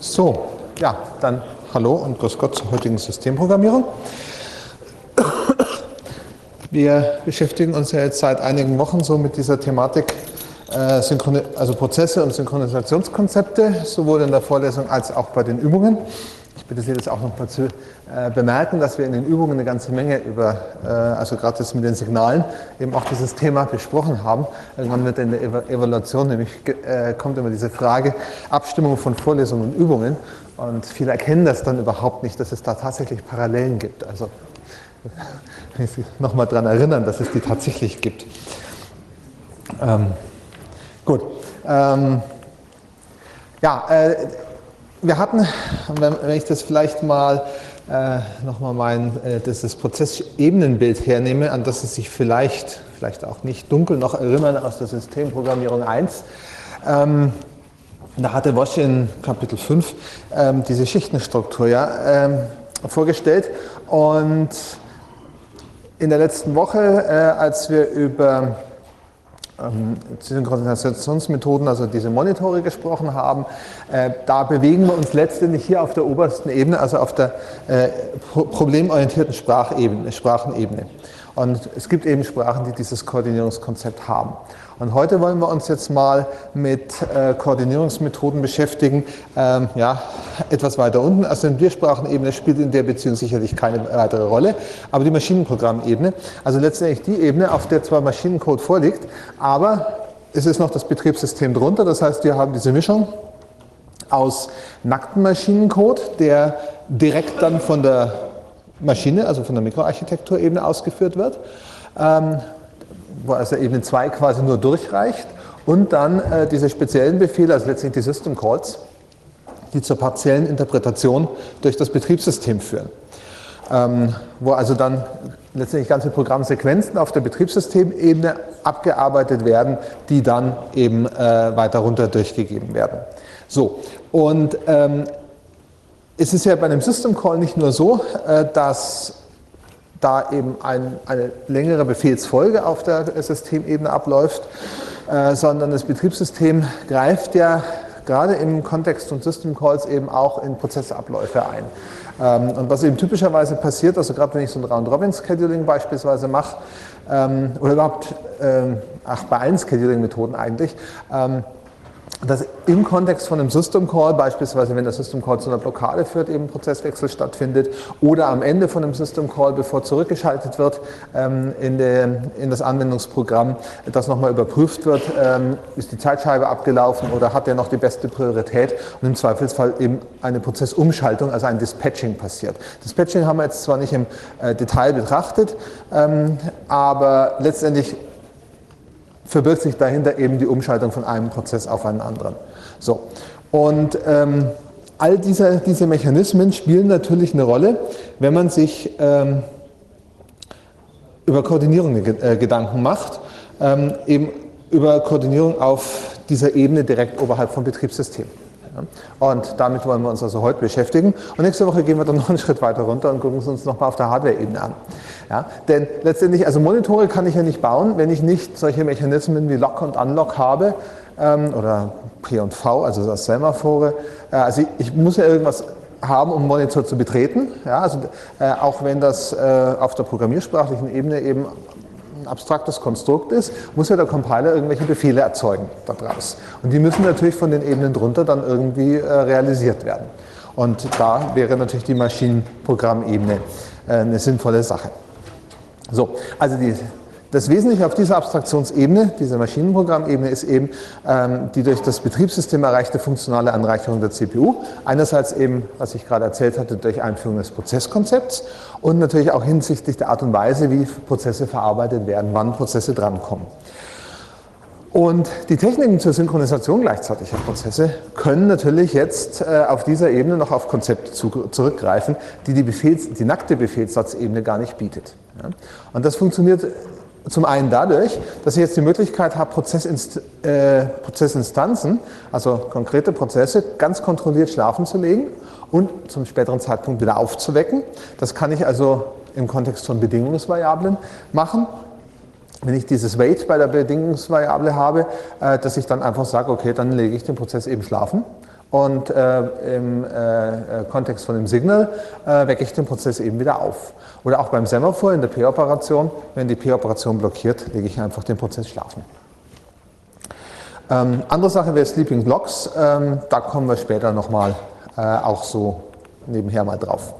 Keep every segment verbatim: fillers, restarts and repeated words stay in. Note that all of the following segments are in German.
So, ja, dann hallo und grüß Gott zur heutigen Systemprogrammierung. Wir beschäftigen uns ja jetzt seit einigen Wochen so mit dieser Thematik, äh, also Prozesse und Synchronisationskonzepte, sowohl in der Vorlesung als auch bei den Übungen. Ich bitte Sie, das auch noch mal zu äh, bemerken, dass wir in den Übungen eine ganze Menge über, äh, also gerade jetzt mit den Signalen, eben auch dieses Thema besprochen haben. Irgendwann wird in der Ev Evaluation nämlich äh, kommt immer diese Frage, Abstimmung von Vorlesungen und Übungen. Und viele erkennen das dann überhaupt nicht, dass es da tatsächlich Parallelen gibt. Also wenn Sie noch mal daran erinnern, dass es die tatsächlich gibt. Ähm, gut. Ähm, ja, äh, wir hatten, wenn ich das vielleicht mal äh, nochmal mein äh, das, das Prozessebenenbild hernehme, an das Sie sich vielleicht, vielleicht auch nicht dunkel noch erinnern aus der Systemprogrammierung eins. Ähm, da hatte Wosch in Kapitel fünf ähm, diese Schichtenstruktur ja, ähm, vorgestellt. Und in der letzten Woche, äh, als wir über ähm, Synchronisationsmethoden, also diese Monitore gesprochen haben, äh, da bewegen wir uns letztendlich hier auf der obersten Ebene, also auf der äh, problemorientierten Sprachebene, Sprachenebene. Und es gibt eben Sprachen, die dieses Koordinierungskonzept haben. Und heute wollen wir uns jetzt mal mit äh, Koordinierungsmethoden beschäftigen, ähm, ja, etwas weiter unten. Also die Vier-Sprachen-Ebene spielt in der Beziehung sicherlich keine weitere Rolle, aber die Maschinenprogrammebene, also letztendlich die Ebene, auf der zwar Maschinencode vorliegt, aber es ist noch das Betriebssystem drunter, das heißt, wir haben diese Mischung aus nacktem Maschinencode, der direkt dann von der Maschine, also von der Mikroarchitekturebene ausgeführt wird, ähm, wo also Ebene zwei quasi nur durchreicht, und dann äh, diese speziellen Befehle, also letztendlich die System Calls, die zur partiellen Interpretation durch das Betriebssystem führen. Ähm, wo also dann letztendlich ganze Programmsequenzen auf der Betriebssystemebene abgearbeitet werden, die dann eben äh, weiter runter durchgegeben werden. So, und ähm, es ist ja bei einem System Call nicht nur so, äh, dass da eben ein, eine längere Befehlsfolge auf der Systemebene abläuft, äh, sondern das Betriebssystem greift ja gerade im Kontext von System Calls eben auch in Prozessabläufe ein. Ähm, und was eben typischerweise passiert, also gerade wenn ich so ein Round-Robin-Scheduling beispielsweise mache, ähm, oder überhaupt ähm, ach, bei allen Scheduling-Methoden eigentlich, ähm, dass im Kontext von einem System Call, beispielsweise wenn der System Call zu einer Blockade führt, eben ein Prozesswechsel stattfindet, oder am Ende von einem System Call, bevor zurückgeschaltet wird ähm, in, de, in das Anwendungsprogramm, das nochmal überprüft wird, ähm, ist die Zeitscheibe abgelaufen oder hat der noch die beste Priorität, und im Zweifelsfall eben eine Prozessumschaltung, also ein Dispatching passiert. Dispatching haben wir jetzt zwar nicht im äh, Detail betrachtet, ähm, aber letztendlich verbirgt sich dahinter eben die Umschaltung von einem Prozess auf einen anderen. So. Und ähm, all diese, diese Mechanismen spielen natürlich eine Rolle, wenn man sich ähm, über Koordinierung äh, Gedanken macht, ähm, eben über Koordinierung auf dieser Ebene direkt oberhalb vom Betriebssystem. Ja. Und damit wollen wir uns also heute beschäftigen. Und nächste Woche gehen wir dann noch einen Schritt weiter runter und gucken es uns nochmal auf der Hardware-Ebene an. Ja, denn letztendlich, also Monitore kann ich ja nicht bauen, wenn ich nicht solche Mechanismen wie Lock und Unlock habe, ähm, oder P und V, also das Semaphore. Äh, also ich, ich muss ja irgendwas haben, um einen Monitor zu betreten. Ja, also äh, auch wenn das äh, auf der programmiersprachlichen Ebene eben ein abstraktes Konstrukt ist, muss ja der Compiler irgendwelche Befehle erzeugen daraus. Und die müssen natürlich von den Ebenen drunter dann irgendwie äh, realisiert werden. Und da wäre natürlich die Maschinenprogrammebene äh, eine sinnvolle Sache. So, also die, das Wesentliche auf dieser Abstraktionsebene, dieser Maschinenprogrammebene, ist eben ähm, die durch das Betriebssystem erreichte funktionale Anreicherung der C P U. Einerseits eben, was ich gerade erzählt hatte, durch Einführung des Prozesskonzepts und natürlich auch hinsichtlich der Art und Weise, wie Prozesse verarbeitet werden, wann Prozesse drankommen. Und die Techniken zur Synchronisation gleichzeitiger Prozesse können natürlich jetzt äh, auf dieser Ebene noch auf Konzepte zu, zurückgreifen, die die, Befehls-, die nackte Befehlssatzebene gar nicht bietet. Ja? Und das funktioniert zum einen dadurch, dass ich jetzt die Möglichkeit habe, Prozessinst äh, Prozessinstanzen, also konkrete Prozesse, ganz kontrolliert schlafen zu legen und zum späteren Zeitpunkt wieder aufzuwecken. Das kann ich also im Kontext von Bedingungsvariablen machen. Wenn ich dieses Wait bei der Bedingungsvariable habe, äh, dass ich dann einfach sage, okay, dann lege ich den Prozess eben schlafen und äh, im äh, Kontext von dem Signal äh, wecke ich den Prozess eben wieder auf. Oder auch beim Semaphor in der P-Operation, wenn die P-Operation blockiert, lege ich einfach den Prozess schlafen. Ähm, andere Sache wäre Sleeping Blocks, ähm, da kommen wir später nochmal äh, auch so nebenher mal drauf.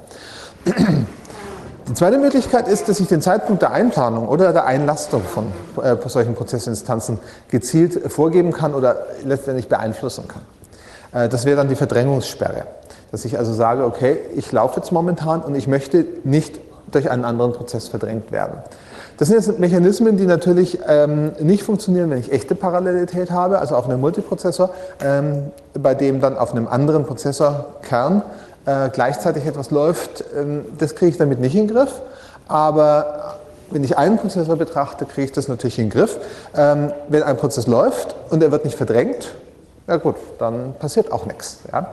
Die zweite Möglichkeit ist, dass ich den Zeitpunkt der Einplanung oder der Einlastung von äh, solchen Prozessinstanzen gezielt vorgeben kann oder letztendlich beeinflussen kann. Äh, das wäre dann die Verdrängungssperre, dass ich also sage, okay, ich laufe jetzt momentan und ich möchte nicht durch einen anderen Prozess verdrängt werden. Das sind jetzt Mechanismen, die natürlich ähm, nicht funktionieren, wenn ich echte Parallelität habe, also auf einem Multiprozessor, ähm, bei dem dann auf einem anderen Prozessorkern äh, gleichzeitig etwas läuft. Ähm, das kriege ich damit nicht in den Griff, aber wenn ich einen Prozessor betrachte, kriege ich das natürlich in den Griff. Ähm, wenn ein Prozess läuft und er wird nicht verdrängt, ja gut, dann passiert auch nichts. Ja?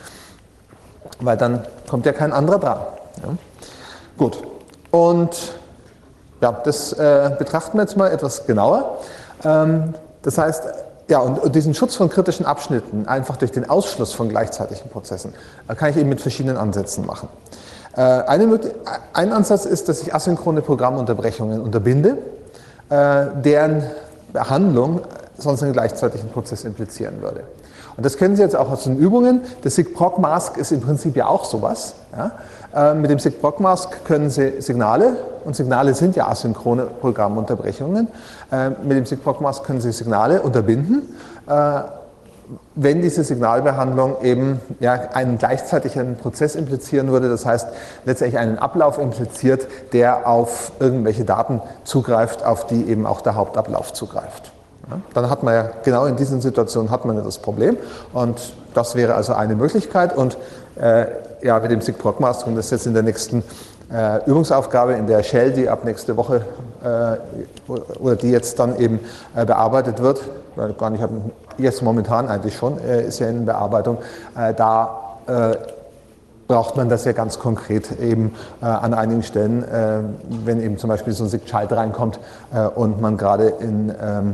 Weil dann kommt ja kein anderer dran. Ja? Gut, und ja, das äh, betrachten wir jetzt mal etwas genauer. Ähm, das heißt, ja, und, und diesen Schutz von kritischen Abschnitten, einfach durch den Ausschluss von gleichzeitigen Prozessen, äh, kann ich eben mit verschiedenen Ansätzen machen. Äh, eine, ein Ansatz ist, dass ich asynchrone Programmunterbrechungen unterbinde, äh, deren Behandlung sonst einen gleichzeitigen Prozess implizieren würde. Und das kennen Sie jetzt auch aus den Übungen. Der Sig-Proc-Mask ist im Prinzip ja auch sowas. Ja? Äh, mit dem Sig-Proc-Mask können Sie Signale, und Signale sind ja asynchrone Programmunterbrechungen, äh, mit dem Sig-Proc-Mask können Sie Signale unterbinden, äh, wenn diese Signalbehandlung eben ja, einen gleichzeitigen Prozess implizieren würde, das heißt letztendlich einen Ablauf impliziert, der auf irgendwelche Daten zugreift, auf die eben auch der Hauptablauf zugreift. Ja, dann hat man ja, genau in diesen Situationen hat man ja das Problem und das wäre also eine Möglichkeit und äh, ja, mit dem Sig-Proc-Mask, und das ist jetzt in der nächsten äh, Übungsaufgabe, in der Shell, die ab nächste Woche äh, oder die jetzt dann eben äh, bearbeitet wird, weil gar nicht, jetzt momentan eigentlich schon, äh, ist ja in Bearbeitung, äh, da äh, braucht man das ja ganz konkret eben äh, an einigen Stellen, äh, wenn eben zum Beispiel so ein Sig-Child reinkommt äh, und man gerade in ähm,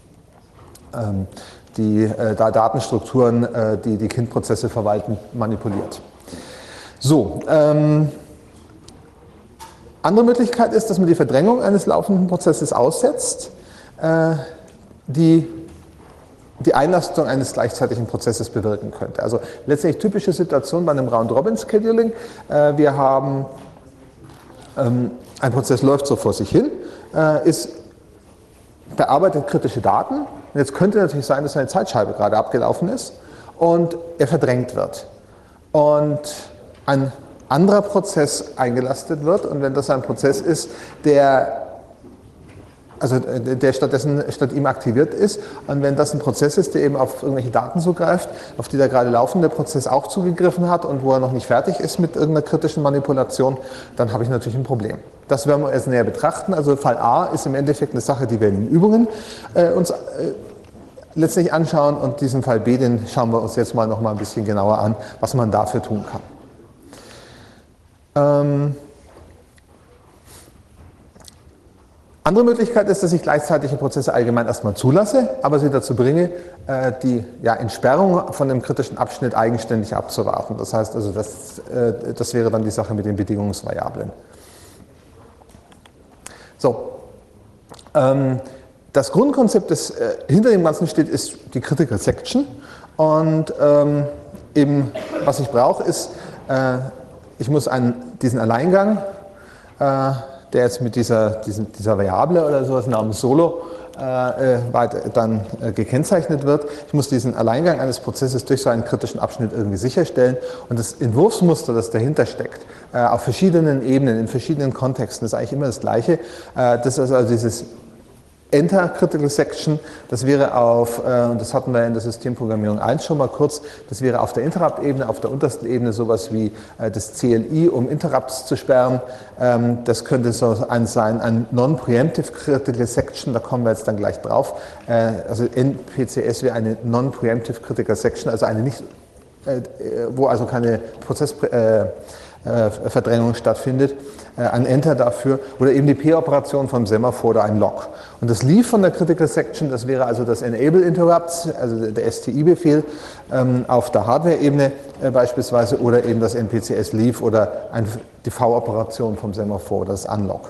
die äh, Datenstrukturen, äh, die die Kindprozesse verwalten, manipuliert. So, ähm, andere Möglichkeit ist, dass man die Verdrängung eines laufenden Prozesses aussetzt, äh, die die Einlastung eines gleichzeitigen Prozesses bewirken könnte. Also letztendlich typische Situation bei einem Round-Robin-Scheduling. Äh, wir haben, ähm, ein Prozess läuft so vor sich hin, äh, ist bearbeitet kritische Daten. Und jetzt könnte natürlich sein, dass eine Zeitscheibe gerade abgelaufen ist und er verdrängt wird. Und ein anderer Prozess eingelastet wird. Und wenn das ein Prozess ist, der, also der stattdessen statt ihm aktiviert ist, und wenn das ein Prozess ist, der eben auf irgendwelche Daten zugreift, auf die der gerade laufende Prozess auch zugegriffen hat und wo er noch nicht fertig ist mit irgendeiner kritischen Manipulation, dann habe ich natürlich ein Problem. Das werden wir erst näher betrachten. Also Fall A ist im Endeffekt eine Sache, die wir in den Übungen äh, uns äh, letztlich anschauen, und diesen Fall B, den schauen wir uns jetzt mal noch mal ein bisschen genauer an, was man dafür tun kann. Ähm, andere Möglichkeit ist, dass ich gleichzeitige Prozesse allgemein erstmal zulasse, aber sie dazu bringe, äh, die ja, Entsperrung von dem kritischen Abschnitt eigenständig abzuwarten. Das heißt also, das, äh, das wäre dann die Sache mit den Bedingungsvariablen. So, ähm, das Grundkonzept, das äh, hinter dem Ganzen steht, ist die Critical Section. Und ähm, eben, was ich brauche, ist, äh, ich muss einen, diesen Alleingang, äh, der jetzt mit dieser, diesen, dieser Variable oder sowas namens Solo äh, weit, dann äh, gekennzeichnet wird. Ich muss diesen Alleingang eines Prozesses durch so einen kritischen Abschnitt irgendwie sicherstellen. Und das Entwurfsmuster, das dahinter steckt, äh, auf verschiedenen Ebenen, in verschiedenen Kontexten, ist eigentlich immer das Gleiche. Äh, das ist also dieses Enter Critical Section, das wäre auf, äh, das hatten wir in der Systemprogrammierung eins schon mal kurz, das wäre auf der Interrupt-Ebene, auf der untersten Ebene sowas wie äh, das C L I, um Interrupts zu sperren. Ähm, das könnte so ein sein, ein Non-Preemptive Critical Section, da kommen wir jetzt dann gleich drauf. Äh, also N P C S wäre eine Non-Preemptive Critical Section, also eine nicht, äh, wo also keine Prozess, äh, äh, Verdrängung stattfindet, äh, ein Enter dafür oder eben die P-Operation vom Semaphor oder ein Lock. Und das Leave von der Critical Section, das wäre also das Enable Interrupts, also der S T I-Befehl ähm, auf der Hardware-Ebene äh, beispielsweise oder eben das N P C S Leave oder ein, die V-Operation vom Semaphor oder das Unlock.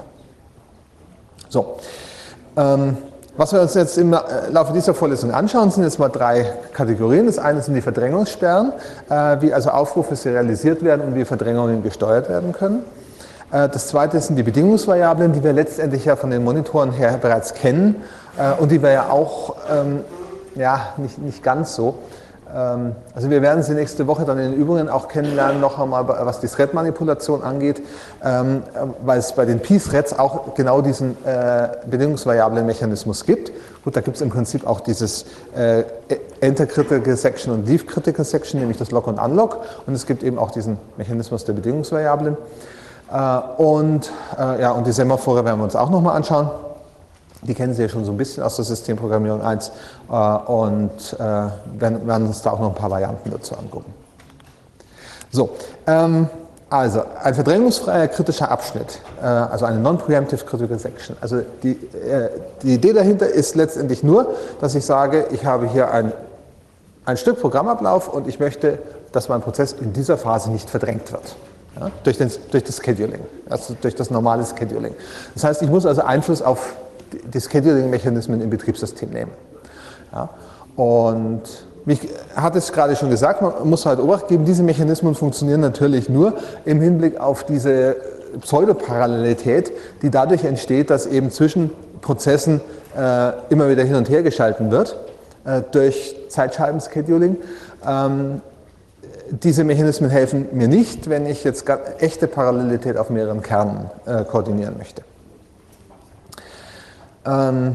So. Ähm, Was wir uns jetzt im Laufe dieser Vorlesung anschauen, sind jetzt mal drei Kategorien. Das eine sind die Verdrängungssperren, wie also Aufrufe serialisiert werden und wie Verdrängungen gesteuert werden können. Das zweite sind die Bedingungsvariablen, die wir letztendlich ja von den Monitoren her bereits kennen und die wir ja auch ja, nicht, nicht ganz so. Also wir werden sie nächste Woche dann in den Übungen auch kennenlernen, noch einmal was die Thread-Manipulation angeht, weil es bei den P-Threads auch genau diesen Bedingungsvariablen-Mechanismus gibt. Gut, da gibt es im Prinzip auch dieses Enter-Critical Section und Leave-Critical Section, nämlich das Lock und Unlock, und es gibt eben auch diesen Mechanismus der Bedingungsvariablen. Und, ja, und die Semaphore werden wir uns auch nochmal anschauen. Die kennen Sie ja schon so ein bisschen aus der Systemprogrammierung eins äh, und äh, werden, werden uns da auch noch ein paar Varianten dazu angucken. So, ähm, also ein verdrängungsfreier kritischer Abschnitt, äh, also eine Non-Preemptive Critical Section. Also die, äh, die Idee dahinter ist letztendlich nur, dass ich sage, ich habe hier ein, ein Stück Programmablauf und ich möchte, dass mein Prozess in dieser Phase nicht verdrängt wird. Ja, durch, den, durch das Scheduling, also durch das normale Scheduling. Das heißt, ich muss also Einfluss auf die Scheduling-Mechanismen im Betriebssystem nehmen. Ja, und wie ich hatte es gerade schon gesagt, man muss halt Obacht geben, diese Mechanismen funktionieren natürlich nur im Hinblick auf diese Pseudoparallelität, die dadurch entsteht, dass eben zwischen Prozessen äh, immer wieder hin und her geschalten wird äh, durch Zeitscheiben-Scheduling. Ähm, diese Mechanismen helfen mir nicht, wenn ich jetzt echte Parallelität auf mehreren Kernen äh, koordinieren möchte. Ähm,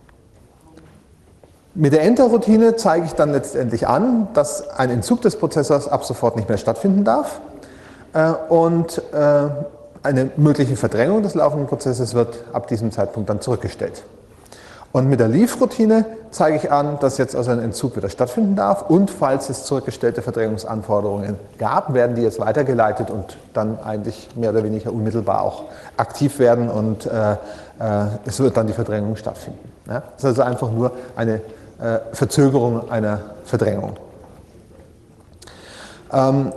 mit der Enter-Routine zeige ich dann letztendlich an, dass ein Entzug des Prozessors ab sofort nicht mehr stattfinden darf äh, und äh, eine mögliche Verdrängung des laufenden Prozesses wird ab diesem Zeitpunkt dann zurückgestellt. Und mit der Leave-Routine zeige ich an, dass jetzt also ein Entzug wieder stattfinden darf und falls es zurückgestellte Verdrängungsanforderungen gab, werden die jetzt weitergeleitet und dann eigentlich mehr oder weniger unmittelbar auch aktiv werden und äh, äh, es wird dann die Verdrängung stattfinden. Ja? Das ist also einfach nur eine äh, Verzögerung einer Verdrängung. Ähm,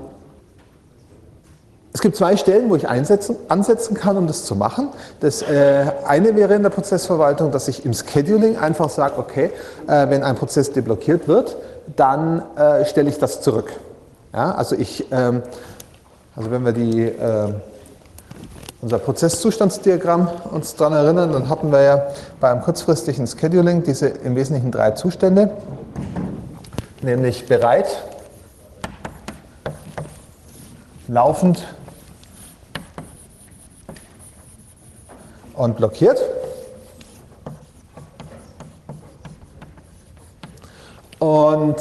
Es gibt zwei Stellen, wo ich einsetzen, ansetzen kann, um das zu machen. Das äh, eine wäre in der Prozessverwaltung, dass ich im Scheduling einfach sage, okay, äh, wenn ein Prozess deblockiert wird, dann äh, stelle ich das zurück. Ja, also, ich, ähm, also wenn wir die, äh, unser Prozesszustandsdiagramm uns daran erinnern, dann hatten wir ja bei einem kurzfristigen Scheduling diese im Wesentlichen drei Zustände, nämlich bereit, laufend und blockiert. Und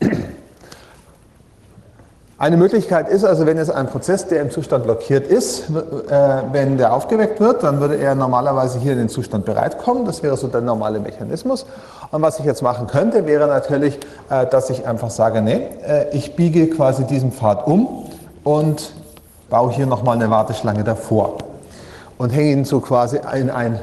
eine Möglichkeit ist also, wenn jetzt ein Prozess, der im Zustand blockiert ist, äh, wenn der aufgeweckt wird, dann würde er normalerweise hier in den Zustand bereit kommen. Das wäre so der normale Mechanismus. Und was ich jetzt machen könnte, wäre natürlich, äh, dass ich einfach sage, nee, äh, ich biege quasi diesen Pfad um und baue hier nochmal eine Warteschlange davor und hänge ihn so quasi in einen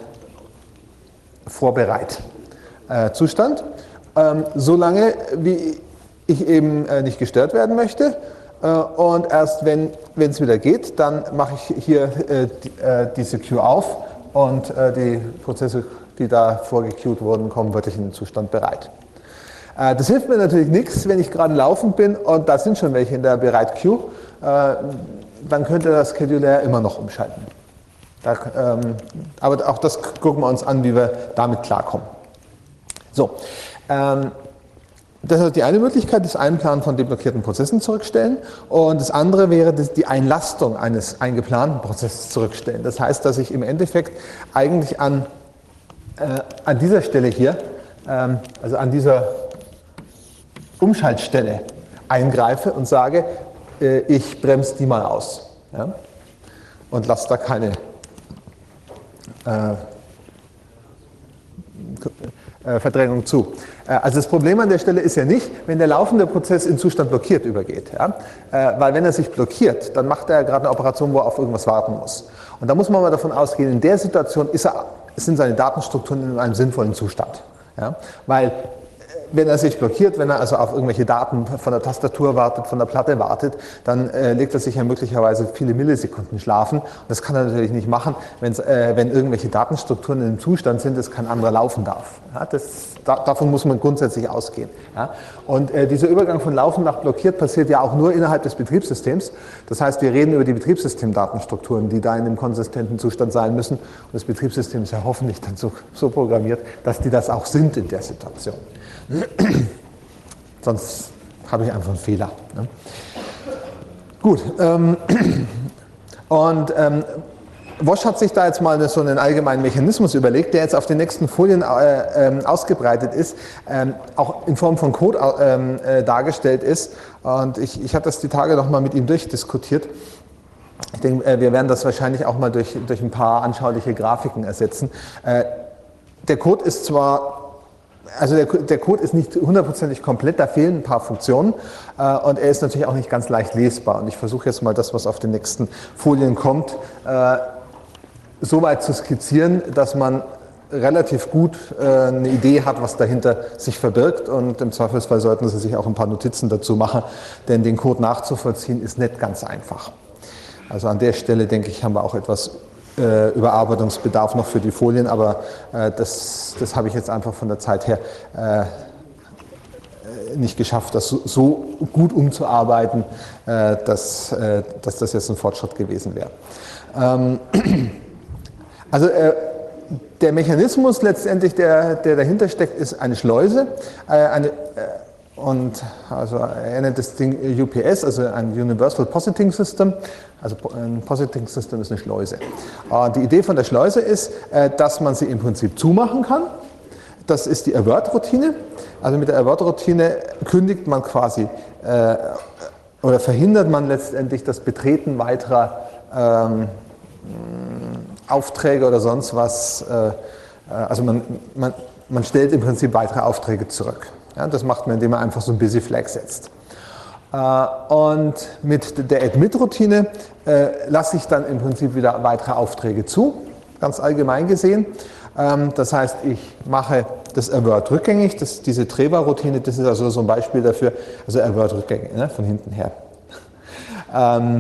Vorbereit-Zustand, ähm, solange wie ich eben äh, nicht gestört werden möchte äh, und erst wenn es wieder geht, dann mache ich hier äh, die, äh, diese Queue auf und äh, die Prozesse, die da vorgequeued wurden, kommen wirklich in den Zustand bereit. Äh, das hilft mir natürlich nichts, wenn ich gerade laufend bin und da sind schon welche in der Bereit-Queue, äh, dann könnte das Scheduler immer noch umschalten. Da, ähm, aber auch das gucken wir uns an, wie wir damit klarkommen. So, ähm, das ist die eine Möglichkeit, das Einplanen von deblockierten Prozessen zurückstellen. Und das andere wäre das, die Einlastung eines eingeplanten Prozesses zurückstellen. Das heißt, dass ich im Endeffekt eigentlich an, äh, an dieser Stelle hier, ähm, also an dieser Umschaltstelle eingreife und sage, äh, ich bremse die mal aus. Ja? Und lasse da keine, äh, äh, Verdrängung zu. Äh, also das Problem an der Stelle ist ja nicht, wenn der laufende Prozess in Zustand blockiert übergeht. Ja? Äh, weil wenn er sich blockiert, dann macht er gerade eine Operation, wo er auf irgendwas warten muss. Und da muss man mal davon ausgehen, in der Situation ist er, sind seine Datenstrukturen in einem sinnvollen Zustand. Ja? Weil wenn er sich blockiert, wenn er also auf irgendwelche Daten von der Tastatur wartet, von der Platte wartet, dann äh, legt er sich ja möglicherweise viele Millisekunden schlafen. Und das kann er natürlich nicht machen, äh, wenn irgendwelche Datenstrukturen in einem Zustand sind, dass kein anderer laufen darf. Ja, das, da, davon muss man grundsätzlich ausgehen. Ja. Und äh, dieser Übergang von Laufen nach blockiert passiert ja auch nur innerhalb des Betriebssystems. Das heißt, wir reden über die Betriebssystemdatenstrukturen, die da in einem konsistenten Zustand sein müssen. Und das Betriebssystem ist ja hoffentlich dann so, so programmiert, dass die das auch sind in der Situation. Sonst habe ich einfach einen Fehler. Ne? Gut, ähm, und ähm, Wosch hat sich da jetzt mal so einen allgemeinen Mechanismus überlegt, der jetzt auf den nächsten Folien äh, äh, ausgebreitet ist, ähm, auch in Form von Code äh, dargestellt ist. Und ich, ich hatte das die Tage noch mal mit ihm durchdiskutiert. Ich denke, äh, wir werden das wahrscheinlich auch mal durch, durch ein paar anschauliche Grafiken ersetzen. Äh, der Code ist zwar Also der, der Code ist nicht hundertprozentig komplett, da fehlen ein paar Funktionen äh, und er ist natürlich auch nicht ganz leicht lesbar. Und ich versuche jetzt mal das, was auf den nächsten Folien kommt, äh, so weit zu skizzieren, dass man relativ gut äh, eine Idee hat, was dahinter sich verbirgt, und im Zweifelsfall sollten Sie sich auch ein paar Notizen dazu machen, denn den Code nachzuvollziehen ist nicht ganz einfach. Also an der Stelle, denke ich, haben wir auch etwas Äh, Überarbeitungsbedarf noch für die Folien, aber äh, das, das habe ich jetzt einfach von der Zeit her äh, nicht geschafft, das so, so gut umzuarbeiten, äh, dass, äh, dass das jetzt ein Fortschritt gewesen wäre. Ähm, also äh, der Mechanismus letztendlich, der, der dahinter steckt, ist eine Schleuse, äh, eine, äh, und also er nennt das Ding U P S, also ein Universal Positing System. Also ein Positing System ist eine Schleuse. Die Idee von der Schleuse ist, dass man sie im Prinzip zumachen kann. Das ist die Avert-Routine. Also mit der Avert-Routine kündigt man quasi äh, oder verhindert man letztendlich das Betreten weiterer ähm, Aufträge oder sonst was. Äh, also man, man, man stellt im Prinzip weitere Aufträge zurück. Ja, das macht man, indem man einfach so ein Busy Flag setzt. Und mit der Admit-Routine äh, lasse ich dann im Prinzip wieder weitere Aufträge zu, ganz allgemein gesehen. Ähm, das heißt, ich mache das Avert rückgängig, das, diese Treva-Routine, das ist also so ein Beispiel dafür, also Avert rückgängig, ne, von hinten her. ähm,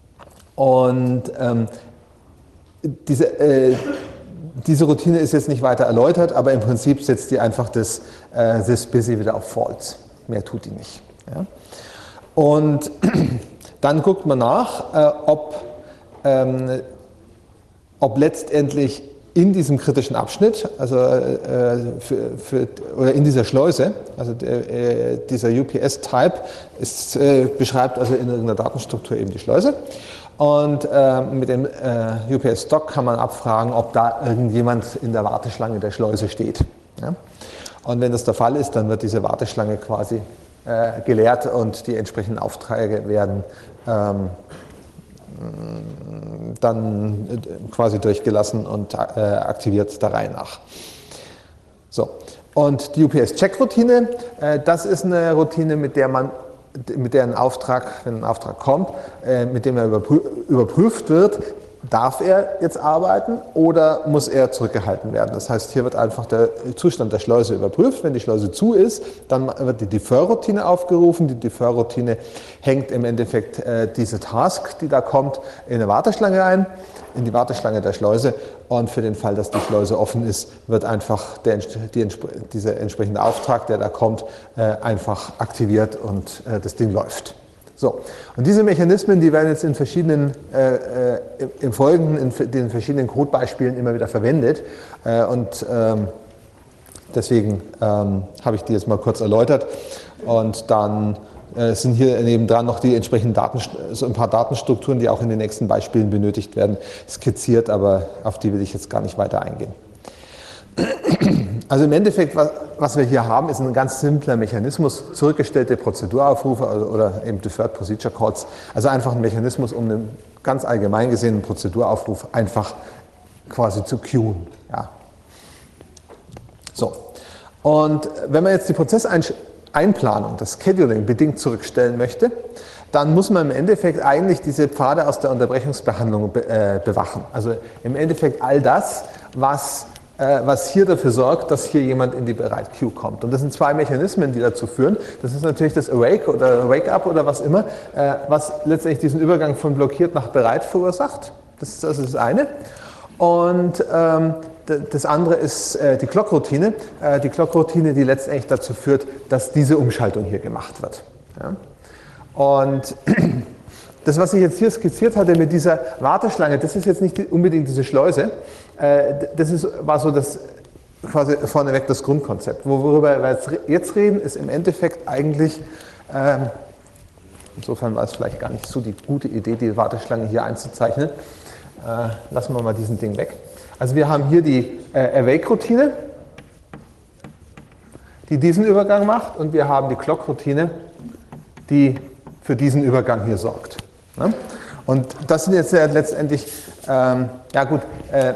und ähm, diese, äh, diese Routine ist jetzt nicht weiter erläutert, aber im Prinzip setzt die einfach das äh, this busy wieder auf false. Mehr tut die nicht. Ja? Und dann guckt man nach, äh, ob, ähm, ob letztendlich in diesem kritischen Abschnitt, also äh, für, für, oder in dieser Schleuse, also der, äh, dieser U P S-Type ist, äh, beschreibt also in irgendeiner Datenstruktur eben die Schleuse. Und äh, mit dem äh, U P S-Doc kann man abfragen, ob da irgendjemand in der Warteschlange der Schleuse steht. Ja? Und wenn das der Fall ist, dann wird diese Warteschlange quasi äh, geleert und die entsprechenden Aufträge werden ähm, dann quasi durchgelassen und äh, aktiviert der Reihe nach. So. Und die U P S-Check-Routine, äh, das ist eine Routine, mit der man mit der ein Auftrag, wenn ein Auftrag kommt, äh, mit dem er überprü überprüft wird, darf er jetzt arbeiten oder muss er zurückgehalten werden. Das heißt, hier wird einfach der Zustand der Schleuse überprüft. Wenn die Schleuse zu ist, dann wird die Defer-Routine aufgerufen. Die Defer-Routine hängt im Endeffekt äh, diese Task, die da kommt, in eine Warteschlange ein, in die Warteschlange der Schleuse. Und für den Fall, dass die Schleuse offen ist, wird einfach der, die, dieser entsprechende Auftrag, der da kommt, äh, einfach aktiviert und äh, das Ding läuft. So, und diese Mechanismen, die werden jetzt in verschiedenen, äh, äh, im Folgenden, in den verschiedenen Codebeispielen immer wieder verwendet. Äh, und ähm, deswegen ähm, habe ich die jetzt mal kurz erläutert. Und dann äh, sind hier nebendran noch die entsprechenden Daten, so ein paar Datenstrukturen, die auch in den nächsten Beispielen benötigt werden, skizziert, aber auf die will ich jetzt gar nicht weiter eingehen. Also im Endeffekt, was, was wir hier haben, ist ein ganz simpler Mechanismus, zurückgestellte Prozeduraufrufe oder eben Deferred Procedure Calls, also einfach ein Mechanismus, um einen ganz allgemein gesehenen Prozeduraufruf einfach quasi zu queuen. Ja. So. Und wenn man jetzt die Prozesseinplanung, das Scheduling bedingt zurückstellen möchte, dann muss man im Endeffekt eigentlich diese Pfade aus der Unterbrechungsbehandlung be äh, bewachen. Also im Endeffekt all das, was was hier dafür sorgt, dass hier jemand in die Bereit-Queue kommt. Und das sind zwei Mechanismen, die dazu führen. Das ist natürlich das Awake oder Wake-up oder was immer, was letztendlich diesen Übergang von blockiert nach bereit verursacht. Das ist also das eine. Und ähm, das andere ist äh, die Clock-Routine. Äh, die Clock-Routine, die letztendlich dazu führt, dass diese Umschaltung hier gemacht wird. Ja? Und das, was ich jetzt hier skizziert hatte mit dieser Warteschlange, das ist jetzt nicht unbedingt diese Schleuse. Das ist, war so das, quasi vorneweg das Grundkonzept. Worüber wir jetzt reden, ist im Endeffekt eigentlich, ähm, insofern war es vielleicht gar nicht so die gute Idee, die Warteschlange hier einzuzeichnen. Äh, lassen wir mal diesen Ding weg. Also wir haben hier die äh, Awake-Routine, die diesen Übergang macht, und wir haben die Clock-Routine, die für diesen Übergang hier sorgt. Ne? Und das sind jetzt ja letztendlich, ähm, ja gut, äh,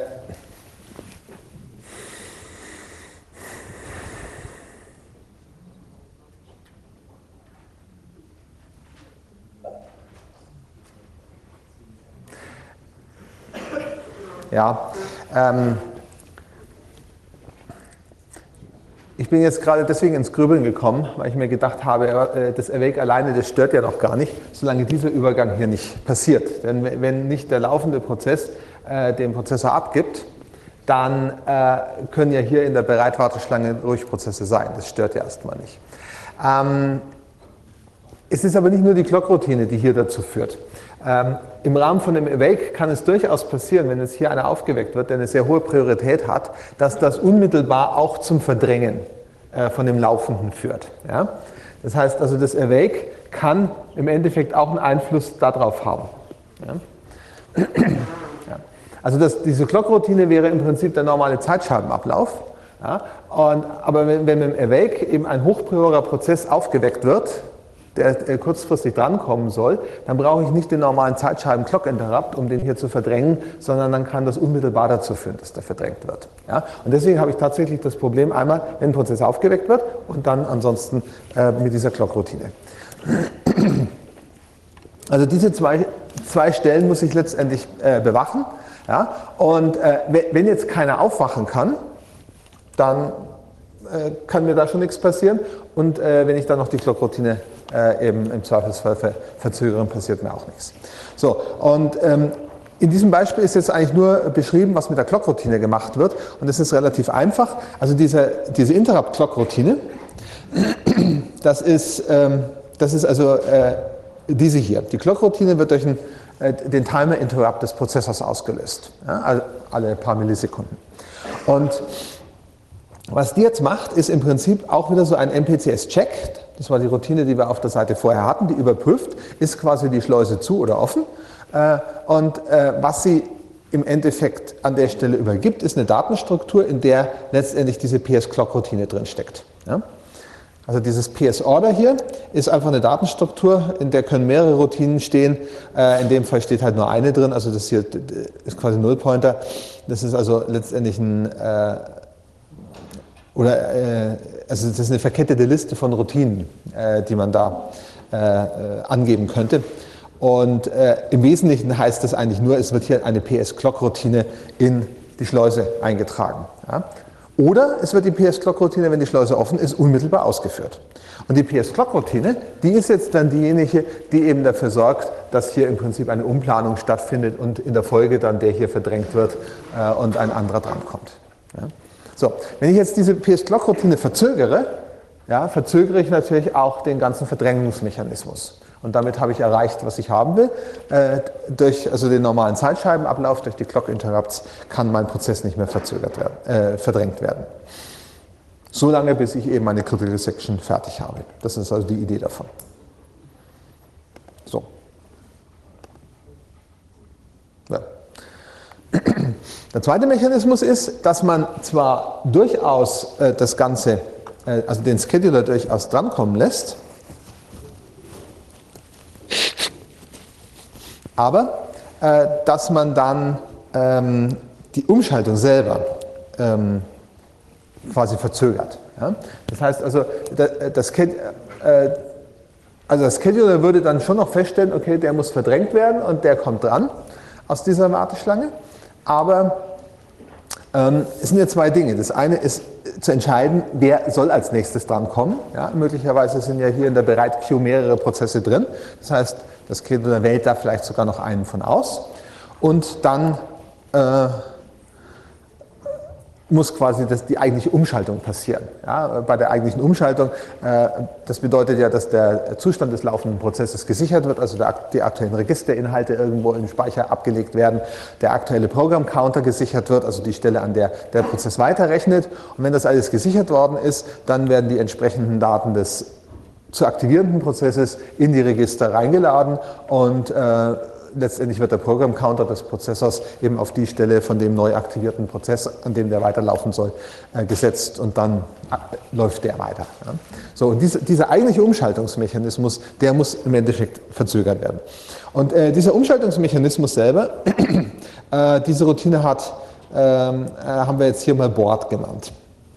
ja, ähm, ich bin jetzt gerade deswegen ins Grübeln gekommen, weil ich mir gedacht habe, das Awake alleine, das stört ja doch gar nicht, solange dieser Übergang hier nicht passiert. Denn wenn nicht der laufende Prozess äh, den Prozessor abgibt, dann äh, können ja hier in der Bereitwarteschlange ruhig Prozesse sein. Das stört ja erstmal nicht. Ähm, es ist aber nicht nur die Clock-Routine, die hier dazu führt. Ähm, Im Rahmen von dem Awake kann es durchaus passieren, wenn jetzt hier einer aufgeweckt wird, der eine sehr hohe Priorität hat, dass das unmittelbar auch zum Verdrängen äh, von dem Laufenden führt. Ja? Das heißt also, das Awake kann im Endeffekt auch einen Einfluss darauf haben. Ja? Ja. Also das, diese Clock-Routine wäre im Prinzip der normale Zeitscheibenablauf. Ja? Und, aber wenn, wenn im Awake eben ein hochpriorer Prozess aufgeweckt wird, der kurzfristig drankommen soll, dann brauche ich nicht den normalen Zeitscheiben-Clock-Interrupt, um den hier zu verdrängen, sondern dann kann das unmittelbar dazu führen, dass der verdrängt wird. Ja? Und deswegen habe ich tatsächlich das Problem einmal, wenn ein Prozess aufgeweckt wird und dann ansonsten äh, mit dieser Clock-Routine. Also diese zwei, zwei Stellen muss ich letztendlich äh, bewachen. Ja? Und äh, wenn jetzt keiner aufwachen kann, dann äh, kann mir da schon nichts passieren. Und äh, wenn ich dann noch die Clock-Routine Äh, eben im Zweifelsfall ver verzögern, passiert mir auch nichts. So, und ähm, in diesem Beispiel ist jetzt eigentlich nur beschrieben, was mit der Clock-Routine gemacht wird, und das ist relativ einfach. Also diese, diese Interrupt-Clock-Routine, das ist, ähm, das ist also äh, diese hier. Die Clock-Routine wird durch einen, äh, den Timer-Interrupt des Prozessors ausgelöst, ja, alle paar Millisekunden. Und was die jetzt macht, ist im Prinzip auch wieder so ein M P C S-Check. Das war die Routine, die wir auf der Seite vorher hatten, die überprüft, ist quasi die Schleuse zu oder offen. Und was sie im Endeffekt an der Stelle übergibt, ist eine Datenstruktur, in der letztendlich diese P S-Clock-Routine drin steckt. Also dieses P S-Order hier ist einfach eine Datenstruktur, in der können mehrere Routinen stehen. In dem Fall steht halt nur eine drin, also das hier ist quasi Nullpointer. Das ist also letztendlich ein Oder, äh, also das ist eine verkettete Liste von Routinen, äh, die man da äh, angeben könnte. Und äh, im Wesentlichen heißt das eigentlich nur, es wird hier eine P S-Clock-Routine in die Schleuse eingetragen. Ja? Oder es wird die P S-Clock-Routine, wenn die Schleuse offen ist, unmittelbar ausgeführt. Und die P S-Clock-Routine, die ist jetzt dann diejenige, die eben dafür sorgt, dass hier im Prinzip eine Umplanung stattfindet und in der Folge dann der hier verdrängt wird äh, und ein anderer drankommt. Ja? So, wenn ich jetzt diese P S-Clock-Routine verzögere, ja, verzögere ich natürlich auch den ganzen Verdrängungsmechanismus. Und damit habe ich erreicht, was ich haben will. Äh, durch also den normalen Zeitscheibenablauf, durch die Clock-Interrupts, kann mein Prozess nicht mehr verzögert werden, äh, verdrängt werden. So lange, bis ich eben meine Critical Section fertig habe. Das ist also die Idee davon. So. Ja. Der zweite Mechanismus ist, dass man zwar durchaus äh, das Ganze, äh, also den Scheduler durchaus drankommen lässt, aber äh, dass man dann ähm, die Umschaltung selber ähm, quasi verzögert. Ja? Das heißt also, das, also das Scheduler würde dann schon noch feststellen, okay, der muss verdrängt werden und der kommt dran aus dieser Warteschlange, aber ähm, es sind ja zwei Dinge. Das eine ist zu entscheiden, wer soll als nächstes dran kommen. Ja, möglicherweise sind ja hier in der Bereit-Queue mehrere Prozesse drin. Das heißt, das Scheduler wählt da vielleicht sogar noch einen von aus. Und dann äh, muss quasi das, die eigentliche Umschaltung passieren. Ja, bei der eigentlichen Umschaltung, äh, das bedeutet ja, dass der Zustand des laufenden Prozesses gesichert wird, also der, die aktuellen Registerinhalte irgendwo im Speicher abgelegt werden, der aktuelle Programm-Counter gesichert wird, also die Stelle, an der der Prozess weiterrechnet. Und wenn das alles gesichert worden ist, dann werden die entsprechenden Daten des zu aktivierenden Prozesses in die Register reingeladen und äh, letztendlich wird der Program-Counter des Prozessors eben auf die Stelle von dem neu aktivierten Prozess, an dem der weiterlaufen soll, äh, gesetzt und dann äh, läuft der weiter. Ja. So, und diese, dieser eigentliche Umschaltungsmechanismus, der muss im Endeffekt verzögert werden. Und äh, dieser Umschaltungsmechanismus selber, äh, diese Routine hat, äh, haben wir jetzt hier mal Board genannt.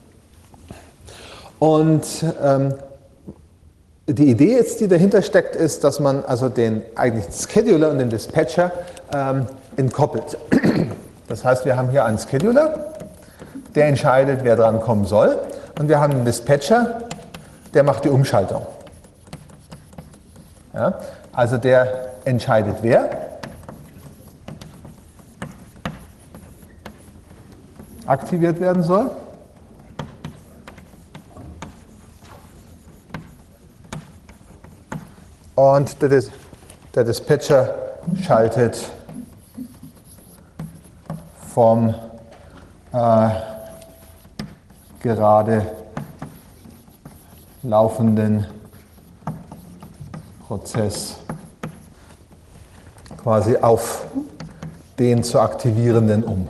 Und ähm, die Idee jetzt, die dahinter steckt, ist, dass man also den eigentlichen Scheduler und den Dispatcher ähm, entkoppelt. Das heißt, wir haben hier einen Scheduler, der entscheidet, wer dran kommen soll, und wir haben einen Dispatcher, der macht die Umschaltung. Ja, also der entscheidet, wer aktiviert werden soll. Und der, Dis der Dispatcher schaltet vom äh, gerade laufenden Prozess quasi auf den zu aktivierenden um.